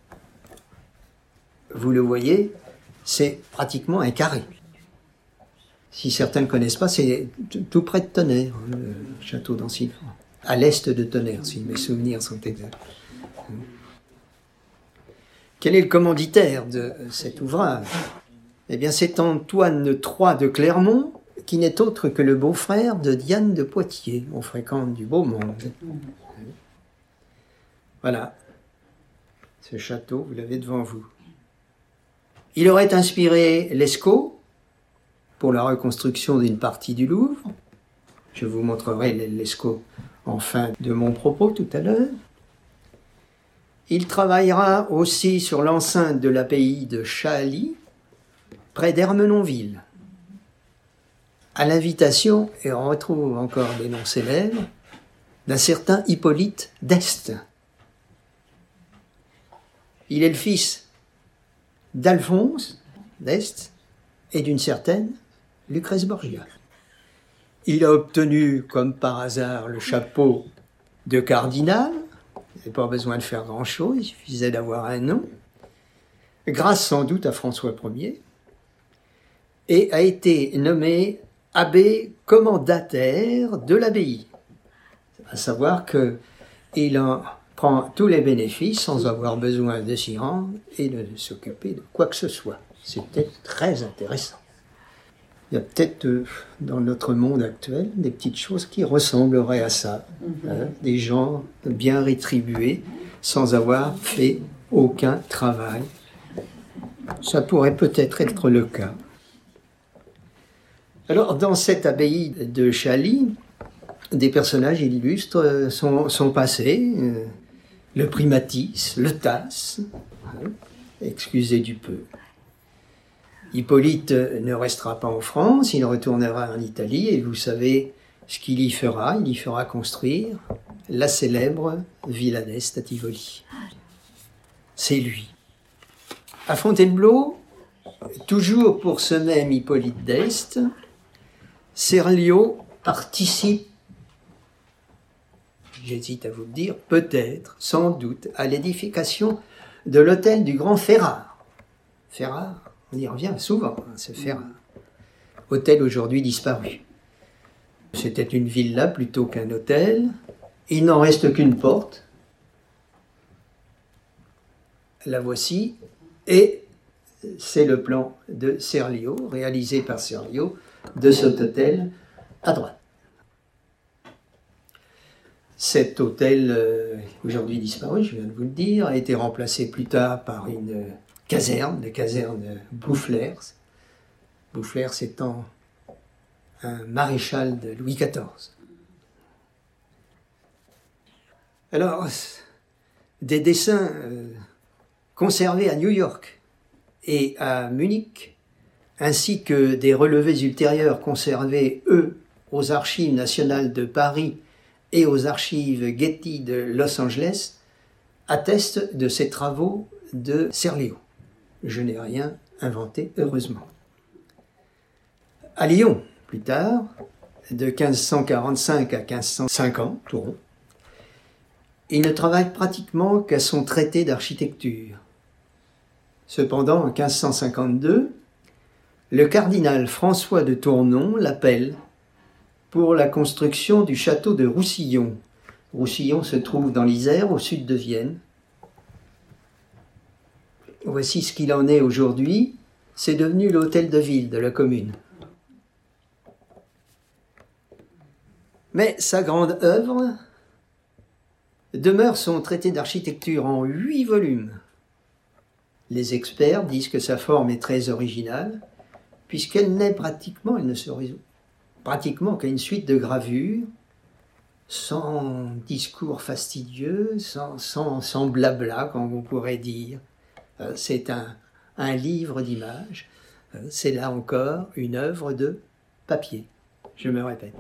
vous le voyez, c'est pratiquement un carré. Si certains ne connaissent pas, c'est tout près de Tonnerre, le château d'Ancy-le-Franc. À l'est de Tonnerre, si mes souvenirs sont exacts. Quel est le commanditaire de cet ouvrage? Eh bien, c'est Antoine III de Clermont, qui n'est autre que le beau-frère de Diane de Poitiers. On fréquente du beau monde. Voilà. Ce château, vous l'avez devant vous. Il aurait inspiré Lescaut pour la reconstruction d'une partie du Louvre. Je vous montrerai Lescaut en fin de mon propos tout à l'heure. Il travaillera aussi sur l'enceinte de l'abbaye de Chailly, près d'Ermenonville. À l'invitation, et on retrouve encore des noms célèbres, d'un certain Hippolyte d'Este. Il est le fils d'Alphonse d'Este et d'une certaine Lucrèce Borgia. Il a obtenu, comme par hasard, le chapeau de cardinal. Il n'avait pas besoin de faire grand-chose, il suffisait d'avoir un nom, grâce sans doute à François Ier, et a été nommé abbé commendataire de l'abbaye. À savoir qu'il en prend tous les bénéfices sans avoir besoin de s'y rendre et de s'occuper de quoi que ce soit. C'était très intéressant. Il y a peut-être dans notre monde actuel des petites choses qui ressembleraient à ça. Hein, des gens bien rétribués sans avoir fait aucun travail. Ça pourrait peut-être être le cas. Alors, dans cette abbaye de Chailly, des personnages illustres sont passés. Le primatis, le Tasse, hein, excusez du peu. Hippolyte ne restera pas en France, il retournera en Italie et vous savez ce qu'il y fera. Il y fera construire la célèbre Villa d'Este à Tivoli. C'est lui. À Fontainebleau, toujours pour ce même Hippolyte d'Este, Serlio participe, j'hésite à vous le dire, peut-être, sans doute, à l'édification de l'hôtel du Grand Ferrare. Ferrare, on y revient souvent, hein, ce Ferrare. Hôtel aujourd'hui disparu. C'était une villa plutôt qu'un hôtel. Il n'en reste qu'une porte. La voici. Et c'est le plan de Serlio, réalisé par Serlio, de cet hôtel à droite. Cet hôtel, aujourd'hui disparu, je viens de vous le dire, a été remplacé plus tard par une caserne, la caserne Boufflers. Boufflers étant un maréchal de Louis XIV. Alors, des dessins conservés à New York et à Munich, ainsi que des relevés ultérieurs conservés, eux, aux archives nationales de Paris et aux archives Getty de Los Angeles, attestent de ces travaux de Serlio. Je n'ai rien inventé, heureusement. À Lyon, plus tard, de 1545 à 1550, tout rond, il ne travaille pratiquement qu'à son traité d'architecture. Cependant, en 1552, le cardinal François de Tournon l'appelle pour la construction du château de Roussillon. Roussillon se trouve dans l'Isère, au sud de Vienne. Voici ce qu'il en est aujourd'hui. C'est devenu l'hôtel de ville de la commune. Mais sa grande œuvre demeure son traité d'architecture en 8 volumes. Les experts disent que sa forme est très originale, puisqu'elle n'est pratiquement, elle ne se résout pratiquement qu'à une suite de gravures, sans discours fastidieux, sans blabla, comme on pourrait dire. C'est un livre d'images. C'est là encore une œuvre de papier, je me répète.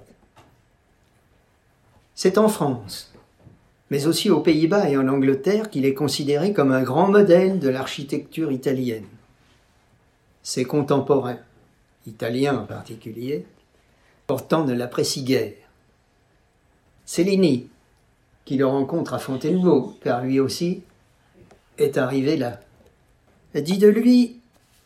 C'est en France, mais aussi aux Pays-Bas et en Angleterre qu'il est considéré comme un grand modèle de l'architecture italienne. Ses contemporains, italiens en particulier, pourtant ne l'apprécient guère. Cellini, qui le rencontre à Fontainebleau, car lui aussi est arrivé là, dit de lui,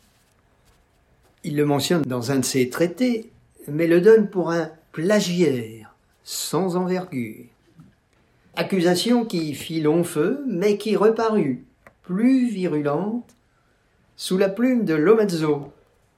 il le mentionne dans un de ses traités, mais le donne pour un plagiaire sans envergure. Accusation qui fit long feu, mais qui reparut plus virulente sous la plume de Lomazzo.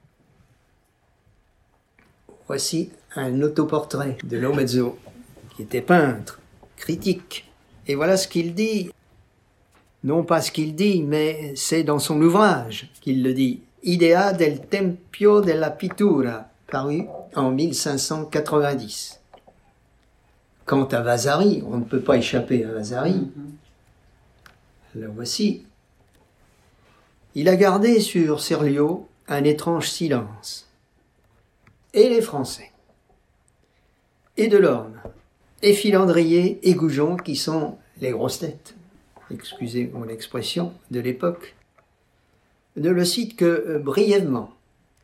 Voici un autoportrait de Lomazzo, qui était peintre, critique. Et voilà ce qu'il dit. Non pas ce qu'il dit, mais c'est dans son ouvrage qu'il le dit. Idea del Tempio della Pittura, paru en 1590. Quant à Vasari, on ne peut pas échapper à Vasari. Là voici. Il a gardé sur Serlio un étrange silence. Et les Français, et Delorme, et Filandrier, et Goujon, qui sont les grosses têtes, excusez mon expression, de l'époque, ne le citent que brièvement.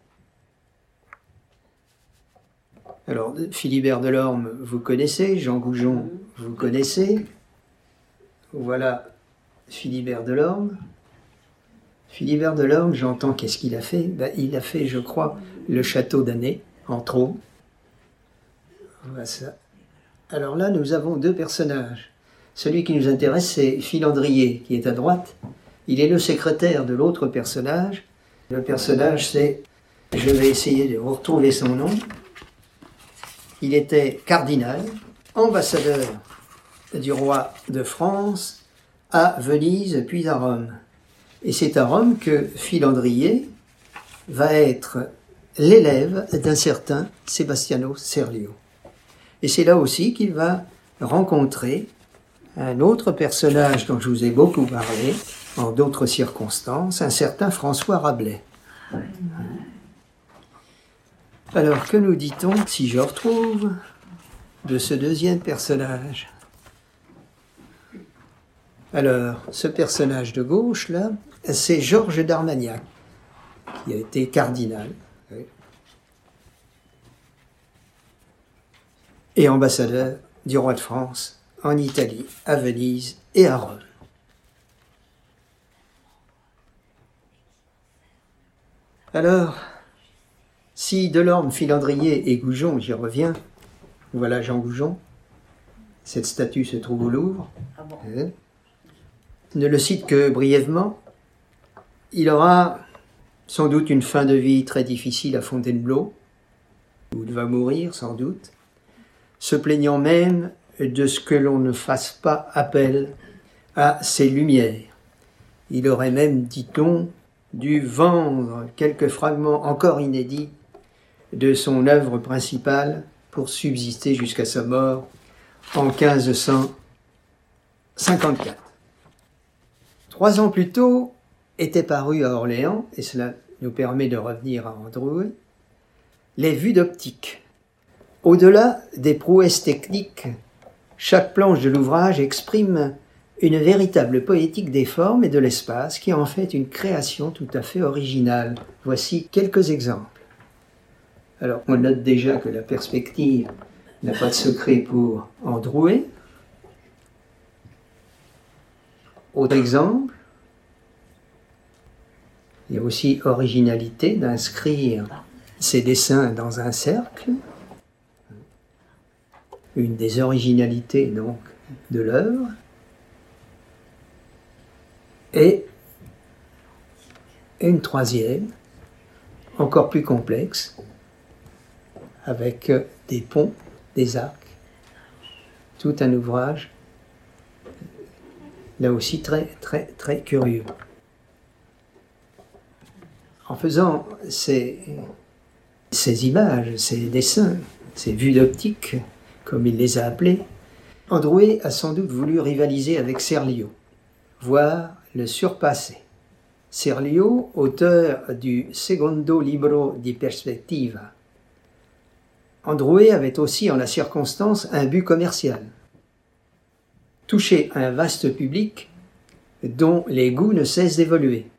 Alors, Philibert Delorme, vous connaissez, Jean Goujon, vous connaissez. Voilà Philibert Delorme. Philibert Delorme, j'entends qu'est-ce qu'il a fait. Il a fait, je crois, le château d'Année, entre autres. Voilà ça. Alors là, nous avons 2 personnages. Celui qui nous intéresse, c'est Filandrier, qui est à droite. Il est le secrétaire de l'autre personnage. Le personnage, c'est... Je vais essayer de vous retrouver son nom. Il était cardinal, ambassadeur du roi de France à Venise puis à Rome. Et c'est à Rome que Filandrier va être l'élève d'un certain Sebastiano Serlio. Et c'est là aussi qu'il va rencontrer un autre personnage dont je vous ai beaucoup parlé, en d'autres circonstances, un certain François Rabelais. Alors, que nous dit-on, si je retrouve, de ce deuxième personnage? Alors, ce personnage de gauche, là, c'est Georges d'Armagnac, qui a été cardinal et ambassadeur du roi de France en Italie, à Venise et à Rome. Alors, si Delorme, Filandrier et Goujon, j'y reviens, voilà Jean Goujon, cette statue se trouve au Louvre, ne le cite que brièvement, il aura sans doute une fin de vie très difficile à Fontainebleau, où il va mourir sans doute, se plaignant même de ce que l'on ne fasse pas appel à ses lumières. Il aurait même, dit-on, dû vendre quelques fragments encore inédits de son œuvre principale pour subsister jusqu'à sa mort en 1554. 3 ans plus tôt était paru à Orléans, et cela nous permet de revenir à Androuet, les vues d'optique. Au-delà des prouesses techniques, chaque planche de l'ouvrage exprime une véritable poétique des formes et de l'espace qui en fait une création tout à fait originale. Voici quelques exemples. Alors, on note déjà que la perspective n'a pas de secret pour Androuet. Autre exemple, il y a aussi originalité d'inscrire ces dessins dans un cercle. Une des originalités donc de l'œuvre. Et une troisième, encore plus complexe, avec des ponts, des arcs, tout un ouvrage, là aussi très curieux. En faisant ces images, ces dessins, ces vues d'optique, comme il les a appelées, Androuet a sans doute voulu rivaliser avec Serlio, voire le surpasser. Serlio, auteur du Secondo Libro di Perspectiva. Androuet avait aussi en la circonstance un but commercial. Toucher un vaste public dont les goûts ne cessent d'évoluer.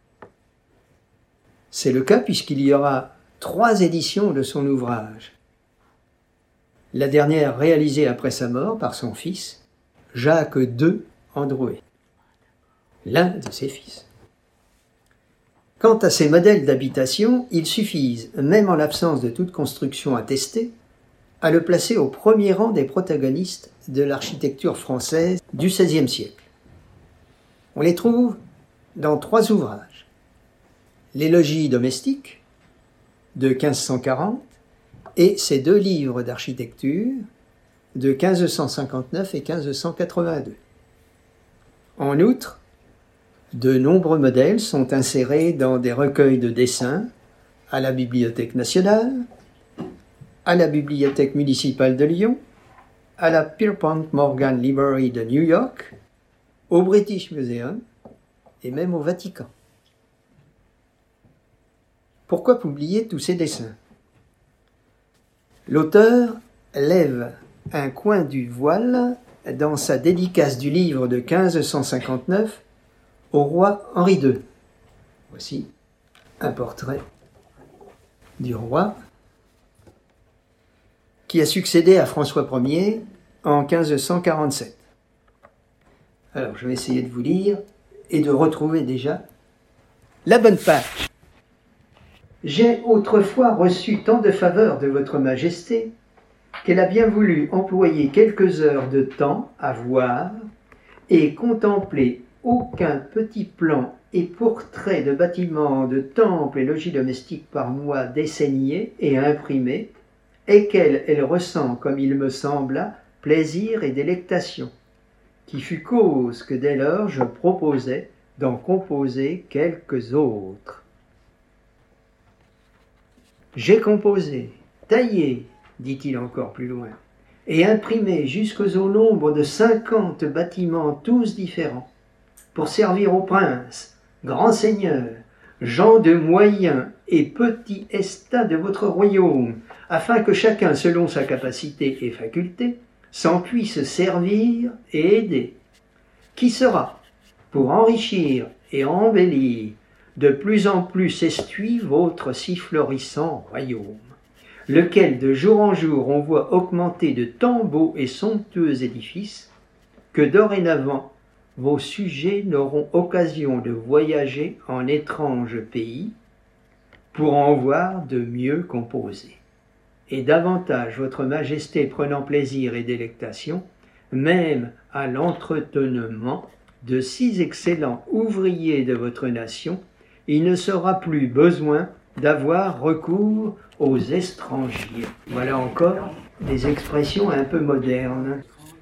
C'est le cas puisqu'il y aura 3 éditions de son ouvrage. La dernière réalisée après sa mort par son fils, Jacques II Androuet, l'un de ses fils. Quant à ces modèles d'habitation, ils suffisent, même en l'absence de toute construction attestée, à le placer au premier rang des protagonistes de l'architecture française du XVIe siècle. On les trouve dans 3 ouvrages. Les logis domestiques, de 1540, et ses 2 livres d'architecture, de 1559 et 1582. En outre, de nombreux modèles sont insérés dans des recueils de dessins à la Bibliothèque nationale, à la Bibliothèque municipale de Lyon, à la Pierpont Morgan Library de New York, au British Museum et même au Vatican. Pourquoi publier tous ces dessins? L'auteur lève un coin du voile dans sa dédicace du livre de 1559 au roi Henri II. Voici un portrait du roi qui a succédé à François Ier en 1547. Alors, je vais essayer de vous lire et de retrouver déjà la bonne page. J'ai autrefois reçu tant de faveurs de votre Majesté qu'elle a bien voulu employer quelques heures de temps à voir et contempler aucun petit plan et portrait de bâtiments, de temples et logis domestiques par moi dessinés et imprimés, et qu'elle ressent, comme il me sembla, plaisir et délectation, qui fut cause que dès lors je proposais d'en composer quelques autres. J'ai composé, taillé, dit-il encore plus loin, et imprimé jusqu'au nombre de 50 bâtiments tous différents, pour servir aux princes, grands seigneurs, gens de moyens et petits estats de votre royaume, afin que chacun, selon sa capacité et faculté, s'en puisse servir et aider, qui sera, pour enrichir et embellir, de plus en plus estuit votre si florissant royaume, lequel de jour en jour on voit augmenter de tant beaux et somptueux édifices, que dorénavant vos sujets n'auront occasion de voyager en étrange pays, pour en voir de mieux composés, et davantage votre Majesté prenant plaisir et délectation, même à l'entretenement de si excellents ouvriers de votre nation, il ne sera plus besoin d'avoir recours aux étrangers. Voilà encore des expressions un peu modernes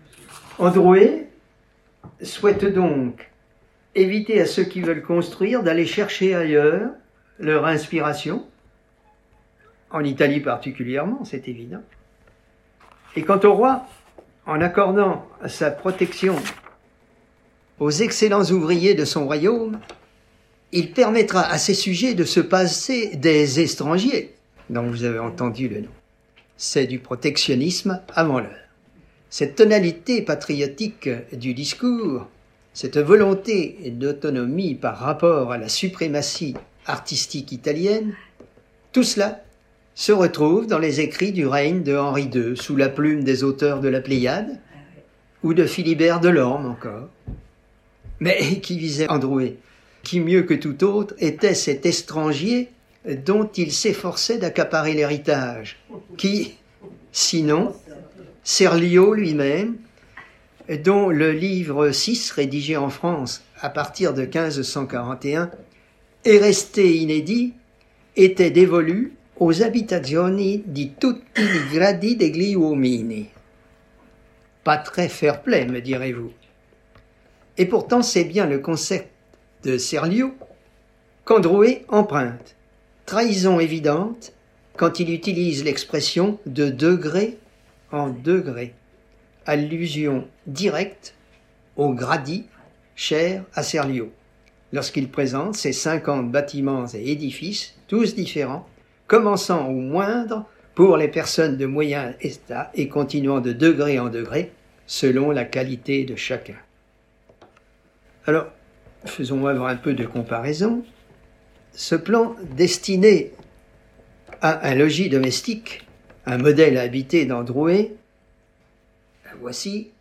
Androuet souhaite donc éviter à ceux qui veulent construire d'aller chercher ailleurs leur inspiration, en Italie particulièrement, c'est évident. Et quant au roi, en accordant sa protection aux excellents ouvriers de son royaume, il permettra à ses sujets de se passer des étrangers, dont vous avez entendu le nom. C'est du protectionnisme avant l'heure. Cette tonalité patriotique du discours, cette volonté d'autonomie par rapport à la suprématie artistique italienne, tout cela se retrouve dans les écrits du règne de Henri II, sous la plume des auteurs de la Pléiade, ou de Philibert Delorme encore. Mais qui visait Androuet, qui mieux que tout autre était cet étranger dont il s'efforçait d'accaparer l'héritage, qui, sinon, Serlio lui-même, dont le livre 6, rédigé en France à partir de 1541, est resté inédit, était dévolu aux abitazioni di tutti i gradi degli uomini. Pas très fair-play, me direz-vous. Et pourtant, c'est bien le concept de Serlio qu'Androuet emprunte. Trahison évidente quand il utilise l'expression de degré en degré, allusion directe au gradi cher à Serlio, lorsqu'il présente ses 50 bâtiments et édifices, tous différents, commençant au moindre pour les personnes de moyen état et continuant de degré en degré, selon la qualité de chacun. Alors, faisons œuvre un peu de comparaison. Ce plan destiné à un logis domestique, un modèle habité d'Androuet, voici.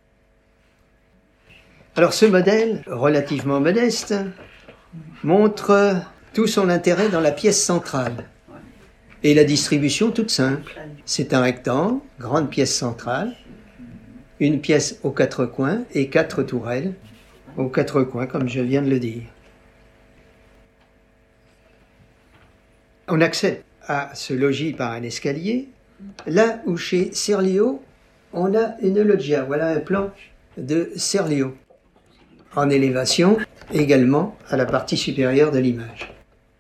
Alors ce modèle, relativement modeste, montre tout son intérêt dans la pièce centrale. Et la distribution toute simple. C'est un rectangle, grande pièce centrale, une pièce aux 4 coins et 4 tourelles aux 4 coins, comme je viens de le dire. On accède à ce logis par un escalier, là où chez Serlio, on a une loggia. Voilà un plan de Serlio, en élévation également à la partie supérieure de l'image.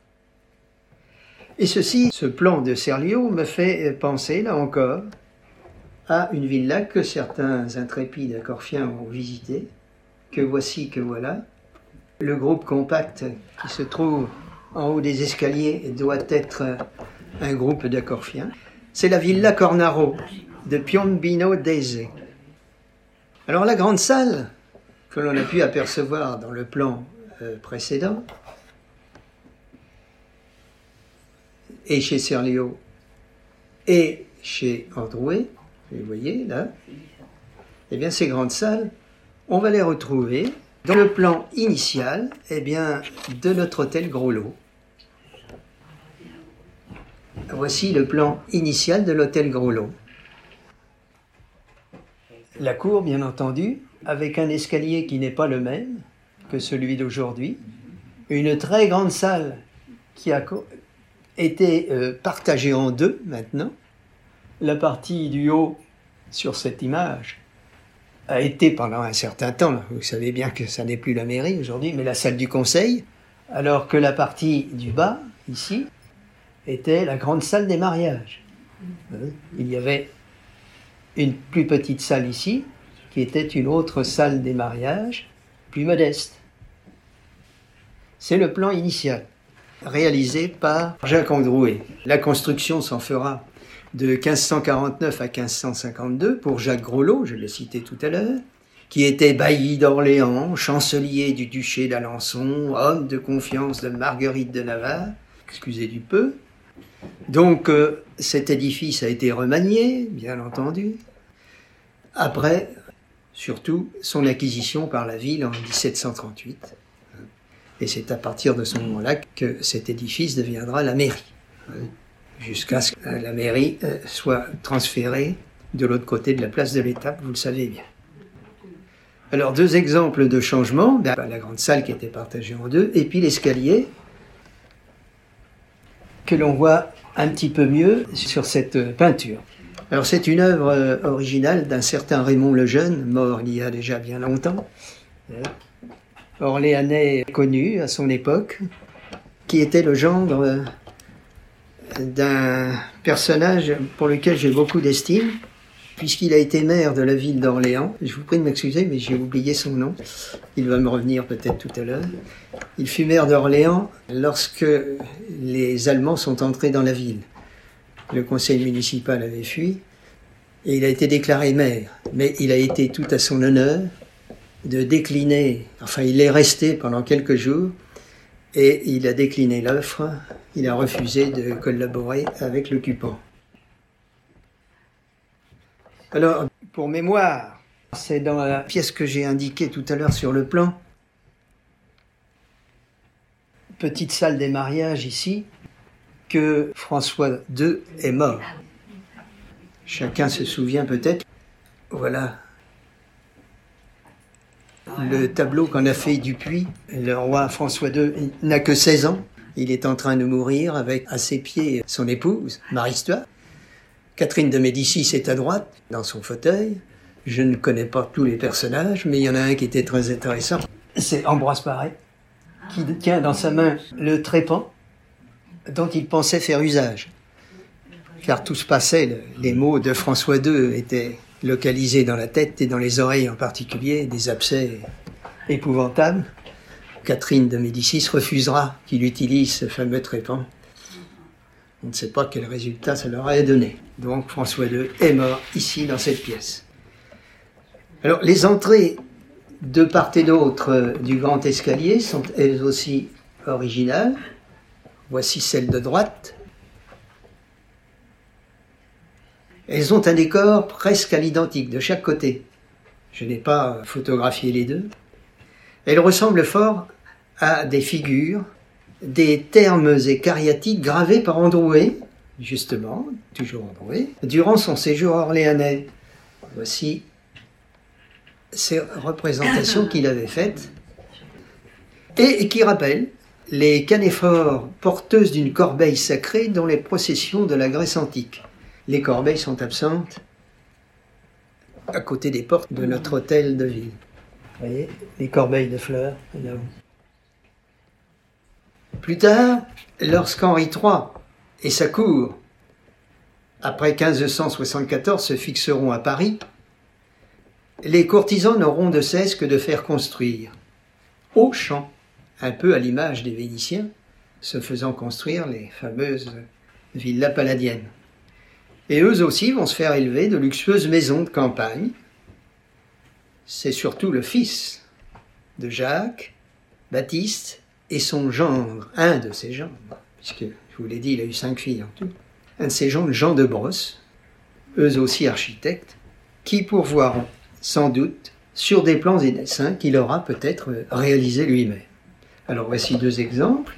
Et ce plan de Serlio me fait penser, là encore, à une villa que certains intrépides corfiens ont visitée, que voici, que voilà. Le groupe compact qui se trouve en haut des escaliers doit être un groupe de corfiens. C'est la Villa Cornaro de Piombino Dese. Alors la grande salle que l'on a pu apercevoir dans le plan précédent, et chez Serlio et chez Androuet, vous voyez là, eh bien ces grandes salles, on va les retrouver dans le plan initial, eh bien, de notre hôtel Groslot. Voici le plan initial de l'hôtel Groslot. La cour, bien entendu, avec un escalier qui n'est pas le même que celui d'aujourd'hui, une très grande salle qui a été partagée en deux maintenant. La partie du haut sur cette image a été pendant un certain temps, vous savez bien que ça n'est plus la mairie aujourd'hui, mais la salle du conseil, alors que la partie du bas, ici, était la grande salle des mariages. Il y avait une plus petite salle ici, qui était une autre salle des mariages, plus modeste. C'est le plan initial, réalisé par Jacques Androuet. La construction s'en fera de 1549 à 1552 pour Jacques Groslot, je l'ai cité tout à l'heure, qui était bailli d'Orléans, chancelier du duché d'Alençon, homme de confiance de Marguerite de Navarre, excusez du peu. Donc cet édifice a été remanié, bien entendu, après surtout son acquisition par la ville en 1738. Et c'est à partir de ce moment-là que cet édifice deviendra la mairie, jusqu'à ce que la mairie soit transférée de l'autre côté de la place de l'Étape, vous le savez bien. Alors, deux exemples de changement, la grande salle qui était partagée en deux, et puis l'escalier, que l'on voit un petit peu mieux sur cette peinture. Alors c'est une œuvre originale d'un certain Raymond Lejeune, mort il y a déjà bien longtemps, orléanais connu à son époque, qui était le gendre d'un personnage pour lequel j'ai beaucoup d'estime, puisqu'il a été maire de la ville d'Orléans. Je vous prie de m'excuser, mais j'ai oublié son nom. Il va me revenir peut-être tout à l'heure. Il fut maire d'Orléans lorsque les Allemands sont entrés dans la ville. Le conseil municipal avait fui et il a été déclaré maire. Mais il a été tout à son honneur de décliner, enfin il est resté pendant quelques jours et il a décliné l'offre, il a refusé de collaborer avec l'occupant. Alors, pour mémoire, c'est dans la pièce que j'ai indiquée tout à l'heure sur le plan. Petite salle des mariages ici, que François II est mort. Chacun se souvient peut-être. Voilà. Le tableau qu'en a fait Dupuis, le roi François II n'a que 16 ans. Il est en train de mourir avec à ses pieds son épouse, Marie-Stuart. Catherine de Médicis est à droite, dans son fauteuil. Je ne connais pas tous les personnages, mais il y en a un qui était très intéressant. C'est Ambroise Paré, qui tient dans sa main le trépan dont il pensait faire usage. Car tout se passait, les mots de François II étaient localisés dans la tête et dans les oreilles en particulier, des abcès épouvantables. Catherine de Médicis refusera qu'il utilise ce fameux trépan. On ne sait pas quel résultat ça leur a donné. Donc François II est mort ici, dans cette pièce. Alors les entrées de part et d'autre du grand escalier sont elles aussi originales. Voici celle de droite. Elles ont un décor presque à l'identique de chaque côté. Je n'ai pas photographié les deux. Elles ressemblent fort à des figures, des termes et cariatides gravés par Androuet, justement, toujours Androuet, durant son séjour orléanais. Voici ces représentations qu'il avait faites et qui rappellent les canéphores porteuses d'une corbeille sacrée dans les processions de la Grèce antique. Les corbeilles sont absentes à côté des portes de notre hôtel de ville. Vous voyez, les corbeilles de fleurs, là-haut. Plus tard, lorsqu'Henri III et sa cour, après 1574, se fixeront à Paris, les courtisans n'auront de cesse que de faire construire, aux champs, un peu à l'image des Vénitiens, se faisant construire les fameuses villas palladiennes. Et eux aussi vont se faire élever de luxueuses maisons de campagne. C'est surtout le fils de Jacques, Baptiste, et son gendre, un de ses gendres, puisque, je vous l'ai dit, il a eu 5 filles en tout, un de ses gendres, Jean de Brosse, eux aussi architectes, qui pourvoiront, sans doute, sur des plans et dessins qu'il aura peut-être réalisés lui-même. Alors voici 2 exemples.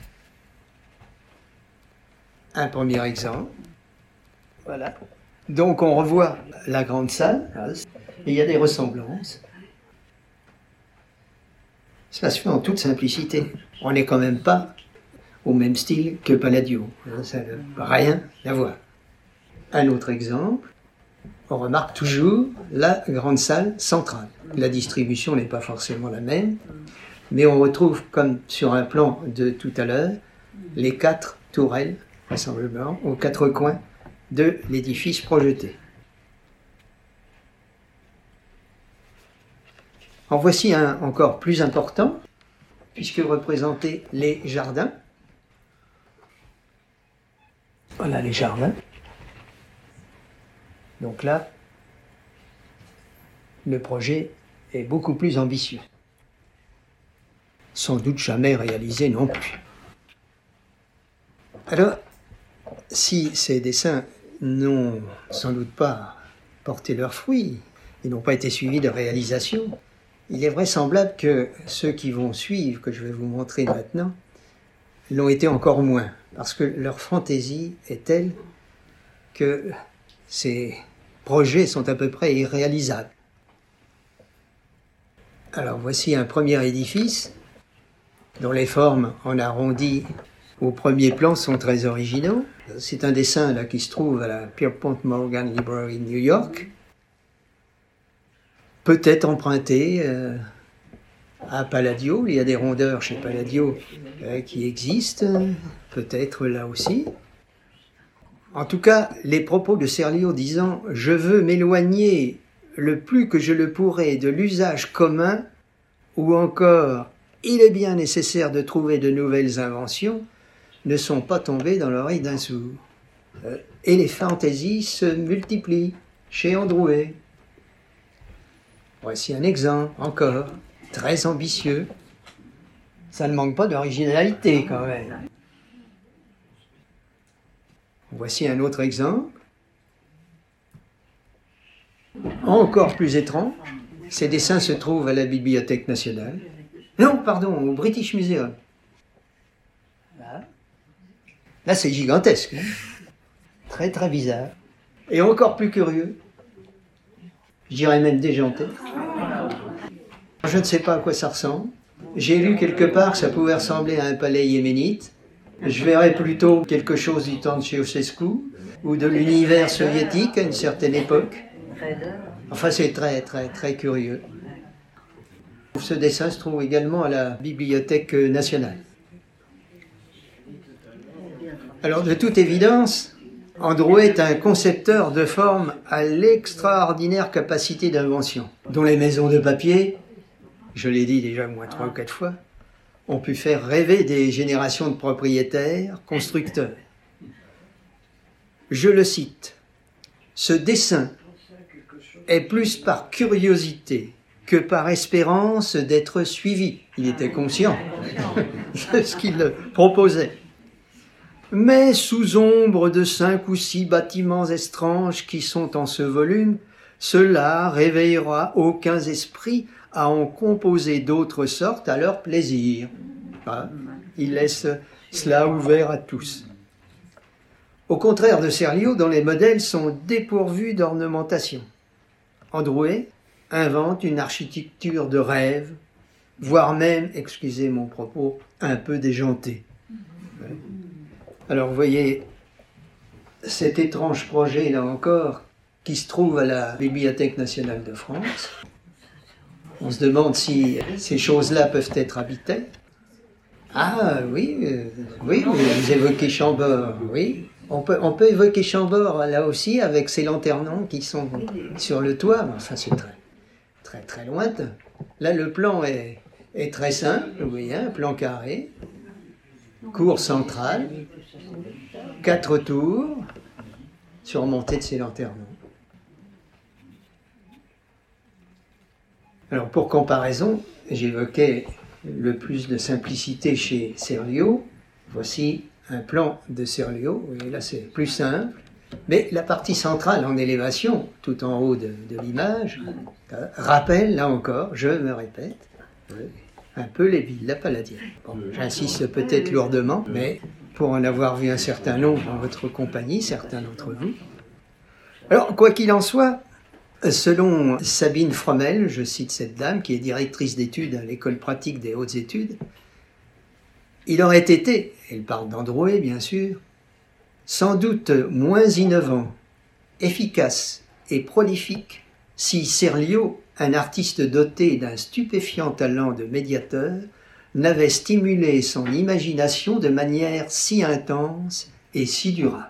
Un premier exemple. Voilà. Donc on revoit la grande salle, et il y a des ressemblances. Ça se fait en toute simplicité. On n'est quand même pas au même style que Palladio. Ça n'a rien à voir. Un autre exemple, on remarque toujours la grande salle centrale. La distribution n'est pas forcément la même, mais on retrouve, comme sur un plan de tout à l'heure, les 4 tourelles, vraisemblablement, aux 4 coins de l'édifice projeté. En voici un encore plus important, puisque représenter les jardins. Voilà les jardins. Donc là, le projet est beaucoup plus ambitieux. Sans doute jamais réalisé non plus. Alors, si ces dessins n'ont sans doute pas porté leurs fruits, ils n'ont pas été suivis de réalisation, il est vraisemblable que ceux qui vont suivre, que je vais vous montrer maintenant, l'ont été encore moins, parce que leur fantaisie est telle que ces projets sont à peu près irréalisables. Alors voici un premier édifice dont les formes en arrondi au premier plan sont très originaux. C'est un dessin là qui se trouve à la Pierpont Morgan Library de New York, peut-être emprunté à Palladio. Il y a des rondeurs chez Palladio qui existent, peut-être là aussi. En tout cas, les propos de Serlio disant « Je veux m'éloigner le plus que je le pourrai de l'usage commun » ou encore « Il est bien nécessaire de trouver de nouvelles inventions » ne sont pas tombés dans l'oreille d'un sourd. Et les fantaisies se multiplient chez Androuet. Voici un exemple, encore, très ambitieux. Ça ne manque pas d'originalité quand même. Voici un autre exemple. Encore plus étrange, ces dessins se trouvent à la Bibliothèque nationale. Non, pardon, au British Museum. Là, c'est gigantesque. Hein, très, très bizarre. Et encore plus curieux. Je dirais même déjanté. Je ne sais pas à quoi ça ressemble. J'ai lu quelque part que ça pouvait ressembler à un palais yéménite. Je verrais plutôt quelque chose du temps de Ceausescu ou de l'univers soviétique à une certaine époque. Enfin, c'est très, très, très curieux. Ce dessin se trouve également à la Bibliothèque nationale. Alors, de toute évidence, Androuet est un concepteur de forme à l'extraordinaire capacité d'invention, dont les maisons de papier, je l'ai dit déjà au moins 3 ou 4 fois, ont pu faire rêver des générations de propriétaires, constructeurs. Je le cite, « Ce dessin est plus par curiosité que par espérance d'être suivi. » Il était conscient de ce qu'il proposait. Mais sous ombre de 5 ou 6 bâtiments étranges qui sont en ce volume, cela réveillera aucun esprit à en composer d'autres sortes à leur plaisir. Voilà. Il laisse cela ouvert à tous. Au contraire de Serlio, dont les modèles sont dépourvus d'ornementation, Androuet invente une architecture de rêve, voire même, excusez mon propos, un peu déjantée. Alors vous voyez, cet étrange projet, là encore, qui se trouve à la Bibliothèque nationale de France. On se demande si ces choses-là peuvent être habitées. Ah oui, oui, vous évoquez Chambord, oui. On peut évoquer Chambord là aussi avec ces lanternons qui sont sur le toit. Enfin, c'est très, très, très lointain. Là, le plan est très simple, vous voyez, un plan carré, cour centrale, 4 tours, surmontées de ces lanternons. Alors, pour comparaison, j'évoquais le plus de simplicité chez Serlio. Voici un plan de Serlio. Vous voyez, là, c'est plus simple. Mais la partie centrale en élévation, tout en haut de l'image, rappelle, là encore, je me répète, un peu les villas palladiennes. Bon, j'insiste peut-être lourdement, mais pour en avoir vu un certain nombre dans votre compagnie, certains d'entre vous. Alors, quoi qu'il en soit, selon Sabine Fromel, je cite cette dame qui est directrice d'études à l'école pratique des hautes études, il aurait été, elle parle d'Androuet bien sûr, sans doute moins innovant, efficace et prolifique si Serlio, un artiste doté d'un stupéfiant talent de médiateur, n'avait stimulé son imagination de manière si intense et si durable.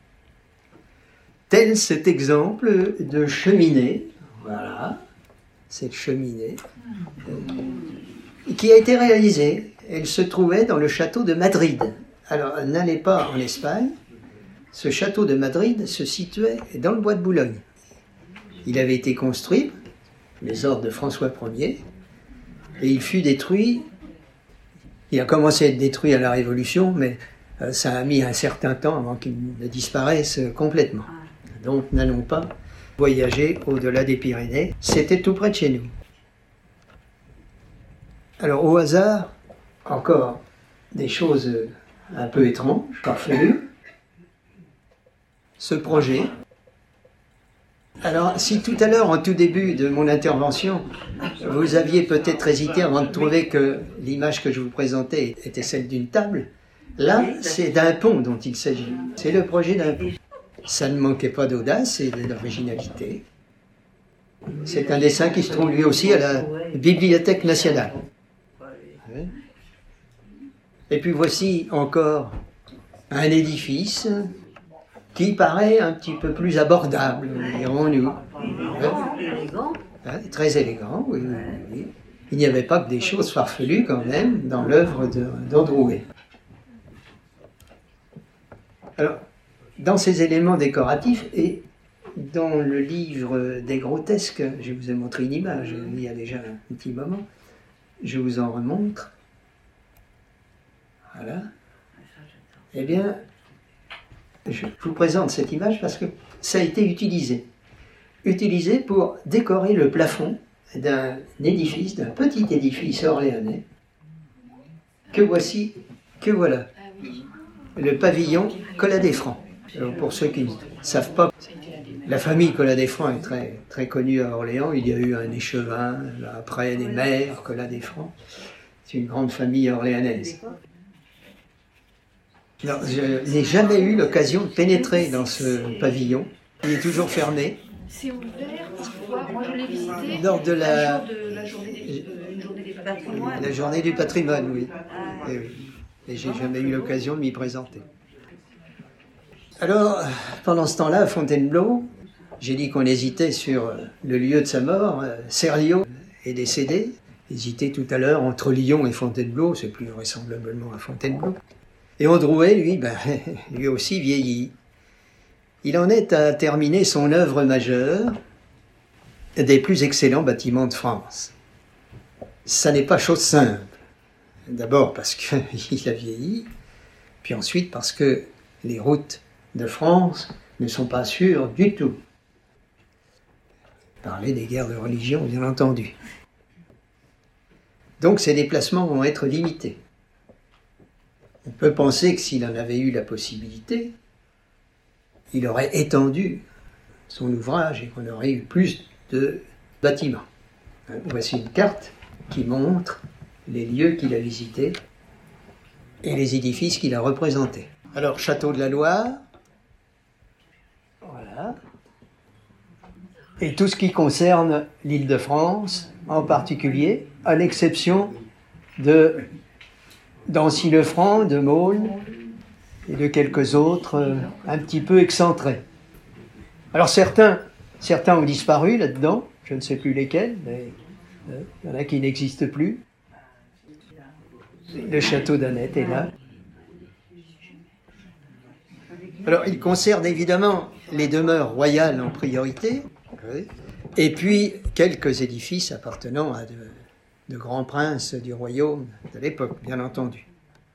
Tel cet exemple de cheminée, voilà, cette cheminée, qui a été réalisée. Elle se trouvait dans le château de Madrid. Alors, n'allez pas en Espagne. Ce château de Madrid se situait dans le bois de Boulogne. Il avait été construit, les ordres de François Ier, et il fut détruit. Il a commencé à être détruit à la Révolution, mais ça a mis un certain temps avant qu'il ne disparaisse complètement. Donc, n'allons pas voyager au-delà des Pyrénées. C'était tout près de chez nous. Alors, au hasard, encore des choses un peu étranges, farfelues. Ce projet. Alors, si tout à l'heure, en tout début de mon intervention, vous aviez peut-être hésité avant de trouver que l'image que je vous présentais était celle d'une table, Là, c'est d'un pont dont il s'agit. C'est le projet d'un pont. Ça ne manquait pas d'audace et d'originalité. C'est un dessin qui se trouve lui aussi à la Bibliothèque nationale. Et puis voici encore un édifice qui paraît un petit peu plus abordable, dirons-nous. Très élégant, oui, oui, oui. Il n'y avait pas que des choses farfelues quand même dans l'œuvre d'Androuet. Alors, dans ces éléments décoratifs et dans le livre des grotesques, je vous ai montré une image il y a déjà un petit moment, je vous en remontre. Voilà. Eh bien, je vous présente cette image parce que ça a été utilisé. Utilisé pour décorer le plafond d'un édifice, d'un petit édifice orléanais, que voici, que voilà. Le pavillon Collat-des-Francs. Pour ceux qui ne savent pas, la famille Collat-des-Francs est très, très connue à Orléans. Il y a eu un échevin, après des maires, Collat-des-Francs. C'est une grande famille orléanaise. Alors, je n'ai jamais eu l'occasion de pénétrer dans ce pavillon. Il est toujours fermé.
C'est ouvert parfois. Moi, je l'ai visité
Lors de la
journée du patrimoine,
oui. Et oui. Et j'ai jamais eu l'occasion de m'y présenter. Alors, pendant ce temps-là, à Fontainebleau, j'ai dit qu'on hésitait sur le lieu de sa mort. Serlio est décédé. Hésité tout à l'heure entre Lyon et Fontainebleau, c'est plus vraisemblablement à Fontainebleau. Et Androuet, lui, lui aussi vieillit. Il en est à terminer son œuvre majeure, des plus excellents bâtiments de France. Ça n'est pas chose simple. D'abord parce qu'il a vieilli, puis ensuite parce que les routes de France ne sont pas sûres du tout. Parler des guerres de religion, bien entendu. Donc ces déplacements vont être limités. On peut penser que s'il en avait eu la possibilité, il aurait étendu son ouvrage et qu'on aurait eu plus de bâtiments. Voici une carte qui montre les lieux qu'il a visités et les édifices qu'il a représentés. Alors, Château de la Loire, voilà. Et tout ce qui concerne l'Île-de-France, en particulier, à l'exception d'Ancy-le-Franc, de Maulnes et de quelques autres un petit peu excentrés. Alors certains ont disparu là-dedans, je ne sais plus lesquels, mais il y en a qui n'existent plus. Le château d'Annette est là. Alors il concerne évidemment les demeures royales en priorité, et puis quelques édifices appartenant à de grands princes du royaume de l'époque, bien entendu.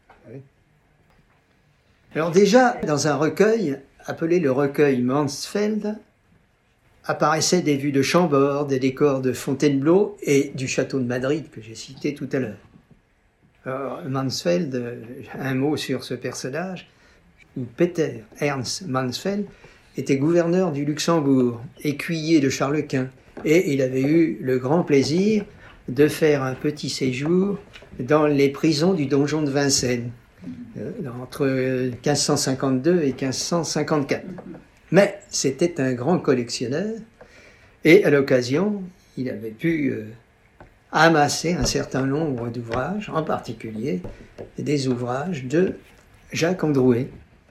Alors déjà, dans un recueil appelé le recueil Mansfeld, apparaissaient des vues de Chambord, des décors de Fontainebleau et du château de Madrid que j'ai cité tout à l'heure. Alors, Mansfeld, un mot sur ce personnage, Peter Ernst Mansfeld était gouverneur du Luxembourg, écuyer de Charles Quint, et il avait eu le grand plaisir de faire un petit séjour dans les prisons du donjon de Vincennes, entre 1552 et 1554. Mais c'était un grand collectionneur, et à l'occasion, il avait pu amasser un certain nombre d'ouvrages, en particulier des ouvrages de Jacques Androuet.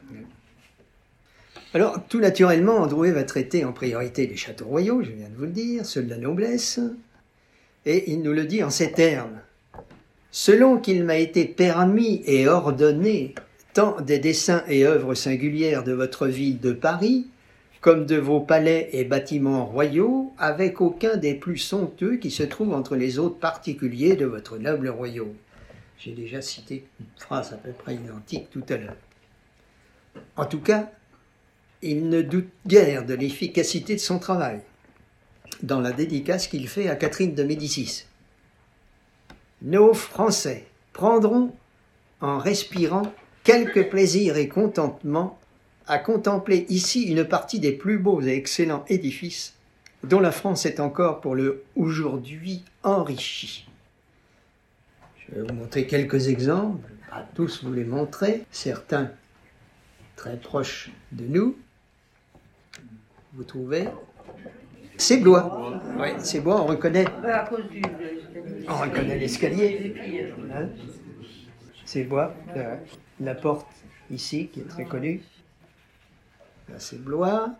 Alors, tout naturellement, Androuet va traiter en priorité les châteaux royaux, je viens de vous le dire, ceux de la noblesse, et il nous le dit en ces termes. Selon qu'il m'a été permis et ordonné tant des dessins et œuvres singulières de votre ville de Paris, comme de vos palais et bâtiments royaux, avec aucun des plus somptueux qui se trouvent entre les autres particuliers de votre noble royaume. J'ai déjà cité une phrase à peu près identique tout à l'heure. En tout cas, il ne doute guère de l'efficacité de son travail, dans la dédicace qu'il fait à Catherine de Médicis. Nos Français prendront, en respirant, quelque plaisir et contentement à contempler ici une partie des plus beaux et excellents édifices dont la France est encore pour le aujourd'hui enrichie. Je Je vais vous montrer quelques exemples. Je ne vais pas tous vous les montrer. Certains très proches de nous. Vous trouvez? C'est Blois. Oui, c'est Blois, on reconnaît.
À cause du.
On reconnaît l'escalier. Hein? C'est Blois. La porte ici, qui est très connue. Là, c'est Blois.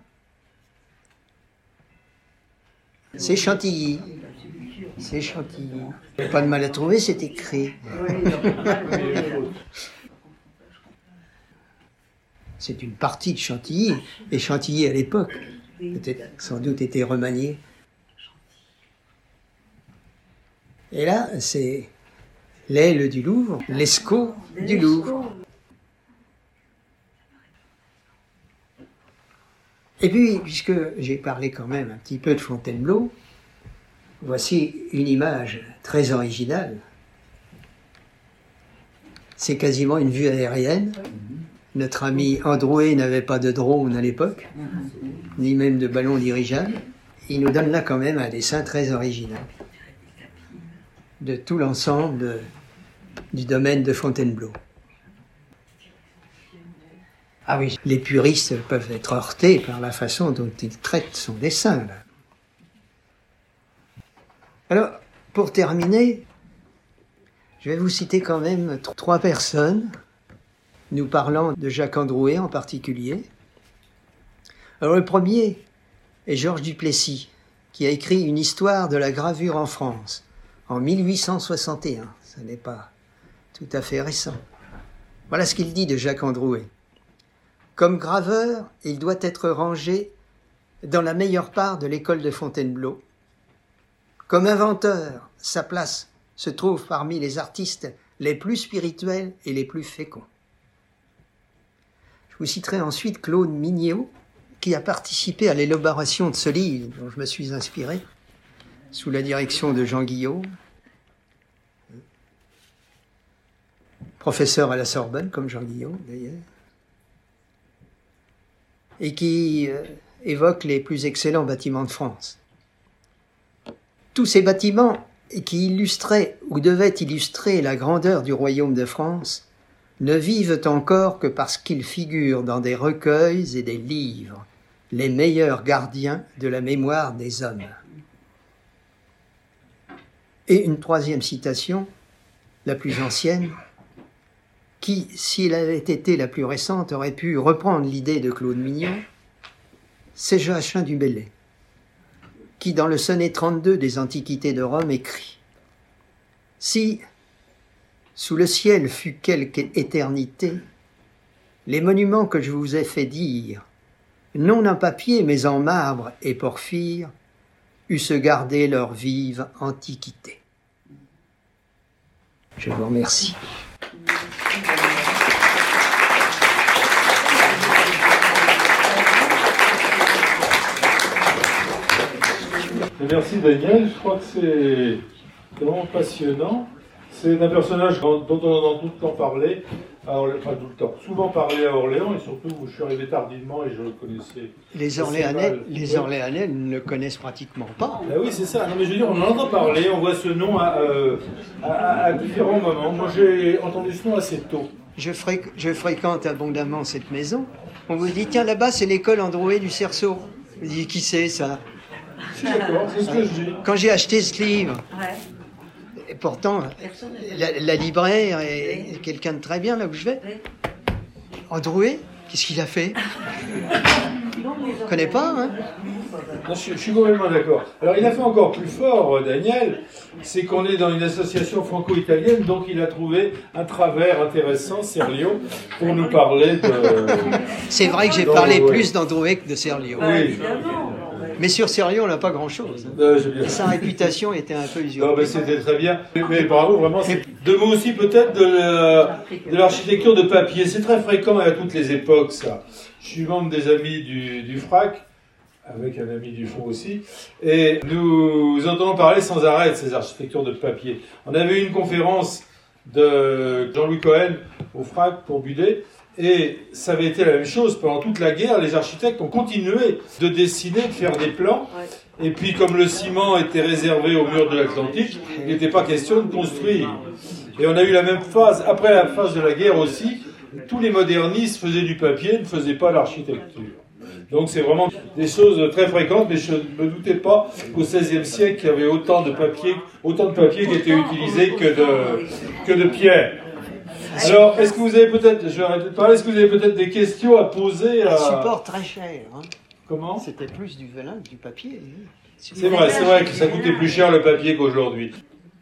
C'est Chantilly. C'est Chantilly. Pas de mal à trouver, c'est écrit. C'est une partie de Chantilly. Et Chantilly, à l'époque, peut-être sans doute été remanié. Et là, c'est l'aile du Louvre, l'escaut du Louvre. Et puis, puisque j'ai parlé quand même un petit peu de Fontainebleau, voici une image très originale. C'est quasiment une vue aérienne. Notre ami Androuet n'avait pas de drone à l'époque, ni même de ballon dirigeable. Il nous donne là quand même un dessin très original de tout l'ensemble du domaine de Fontainebleau. Ah oui, les puristes peuvent être heurtés par la façon dont il traite son dessin, là. Alors, pour terminer, je vais vous citer quand même 3 personnes, nous parlant de Jacques Androuet en particulier. Alors, le premier est Georges Duplessis, qui a écrit une histoire de la gravure en France en 1861. Ce n'est pas tout à fait récent. Voilà ce qu'il dit de Jacques Androuet. Comme graveur, il doit être rangé dans la meilleure part de l'école de Fontainebleau. Comme inventeur, sa place se trouve parmi les artistes les plus spirituels et les plus féconds. Je vous citerai ensuite Claude Mignot, qui a participé à l'élaboration de ce livre dont je me suis inspiré, sous la direction de Jean Guillaume, professeur à la Sorbonne, comme Jean Guillaume d'ailleurs, et qui évoque les plus excellents bâtiments de France. Tous ces bâtiments qui illustraient ou devaient illustrer la grandeur du royaume de France ne vivent encore que parce qu'ils figurent dans des recueils et des livres, les meilleurs gardiens de la mémoire des hommes. Et une 3e citation, la plus ancienne, qui, s'il avait été la plus récente, aurait pu reprendre l'idée de Claude Mignon, c'est Joachim du Bellay, qui, dans le sonnet 32 des Antiquités de Rome, écrit « Si, sous le ciel fut quelque éternité, les monuments que je vous ai fait dire, non en papier mais en marbre et porphyre, eussent gardé leur vive antiquité. » Je vous remercie.
Merci Daniel, je crois que c'est vraiment passionnant. C'est un personnage dont on entend tout le temps parler, enfin tout le temps, souvent parler à Orléans, et surtout je suis arrivé tardivement et je le connaissais.
Les Orléanais ne le connaissent pratiquement pas.
Ah oui, c'est ça. Non, mais je veux dire, on en entend parler, on voit ce nom à différents moments. Moi, j'ai entendu ce nom assez tôt.
Je fréquente abondamment cette maison. On vous dit, tiens, là-bas, c'est l'école Androuet du Cerceau. Vous dites, qui c'est ça?
Je suis d'accord, c'est ce que je dis.
Quand j'ai acheté ce livre, et pourtant, la libraire est quelqu'un de très bien, là où je vais. Androuet, qu'est-ce qu'il a fait? Je ne connais pas, hein?
Non, je suis complètement d'accord. Alors, il a fait encore plus fort, Daniel, c'est qu'on est dans une association franco-italienne, donc il a trouvé un travers intéressant, Serlio, pour nous parler de...
C'est vrai que j'ai parlé plus d'Androuet que de Serlio.
Oui.
Mais sur Serlio, on n'a pas grand-chose. Et sa réputation était un peu usurpée.
Non, mais c'était très bien. Mais bravo, vraiment. Deux mots aussi peut-être de l'architecture de papier. C'est très fréquent à toutes les époques, ça. Je suis membre des Amis du FRAC, avec un ami du fond aussi, et nous entendons parler sans arrêt de ces architectures de papier. On avait eu une conférence de Jean-Louis Cohen au FRAC pour Budet, et ça avait été la même chose. Pendant toute la guerre, les architectes ont continué de dessiner, de faire des plans, et puis comme le ciment était réservé au mur de l'Atlantique, il n'était pas question de construire. Et on a eu la même phase, après la phase de la guerre aussi, tous les modernistes faisaient du papier, ne faisaient pas l'architecture. Donc c'est vraiment des choses très fréquentes, mais je ne me doutais pas qu'au XVIe siècle, il y avait autant de papier qui étaient utilisés que de pierre. Alors, est-ce que vous avez peut-être, je vais arrêter de parler, est-ce que vous avez peut-être des questions à poser à...
Un support très cher. Hein.
Comment?
C'était plus du velin que du papier.
C'est vrai que ça coûtait plus cher le papier qu'aujourd'hui.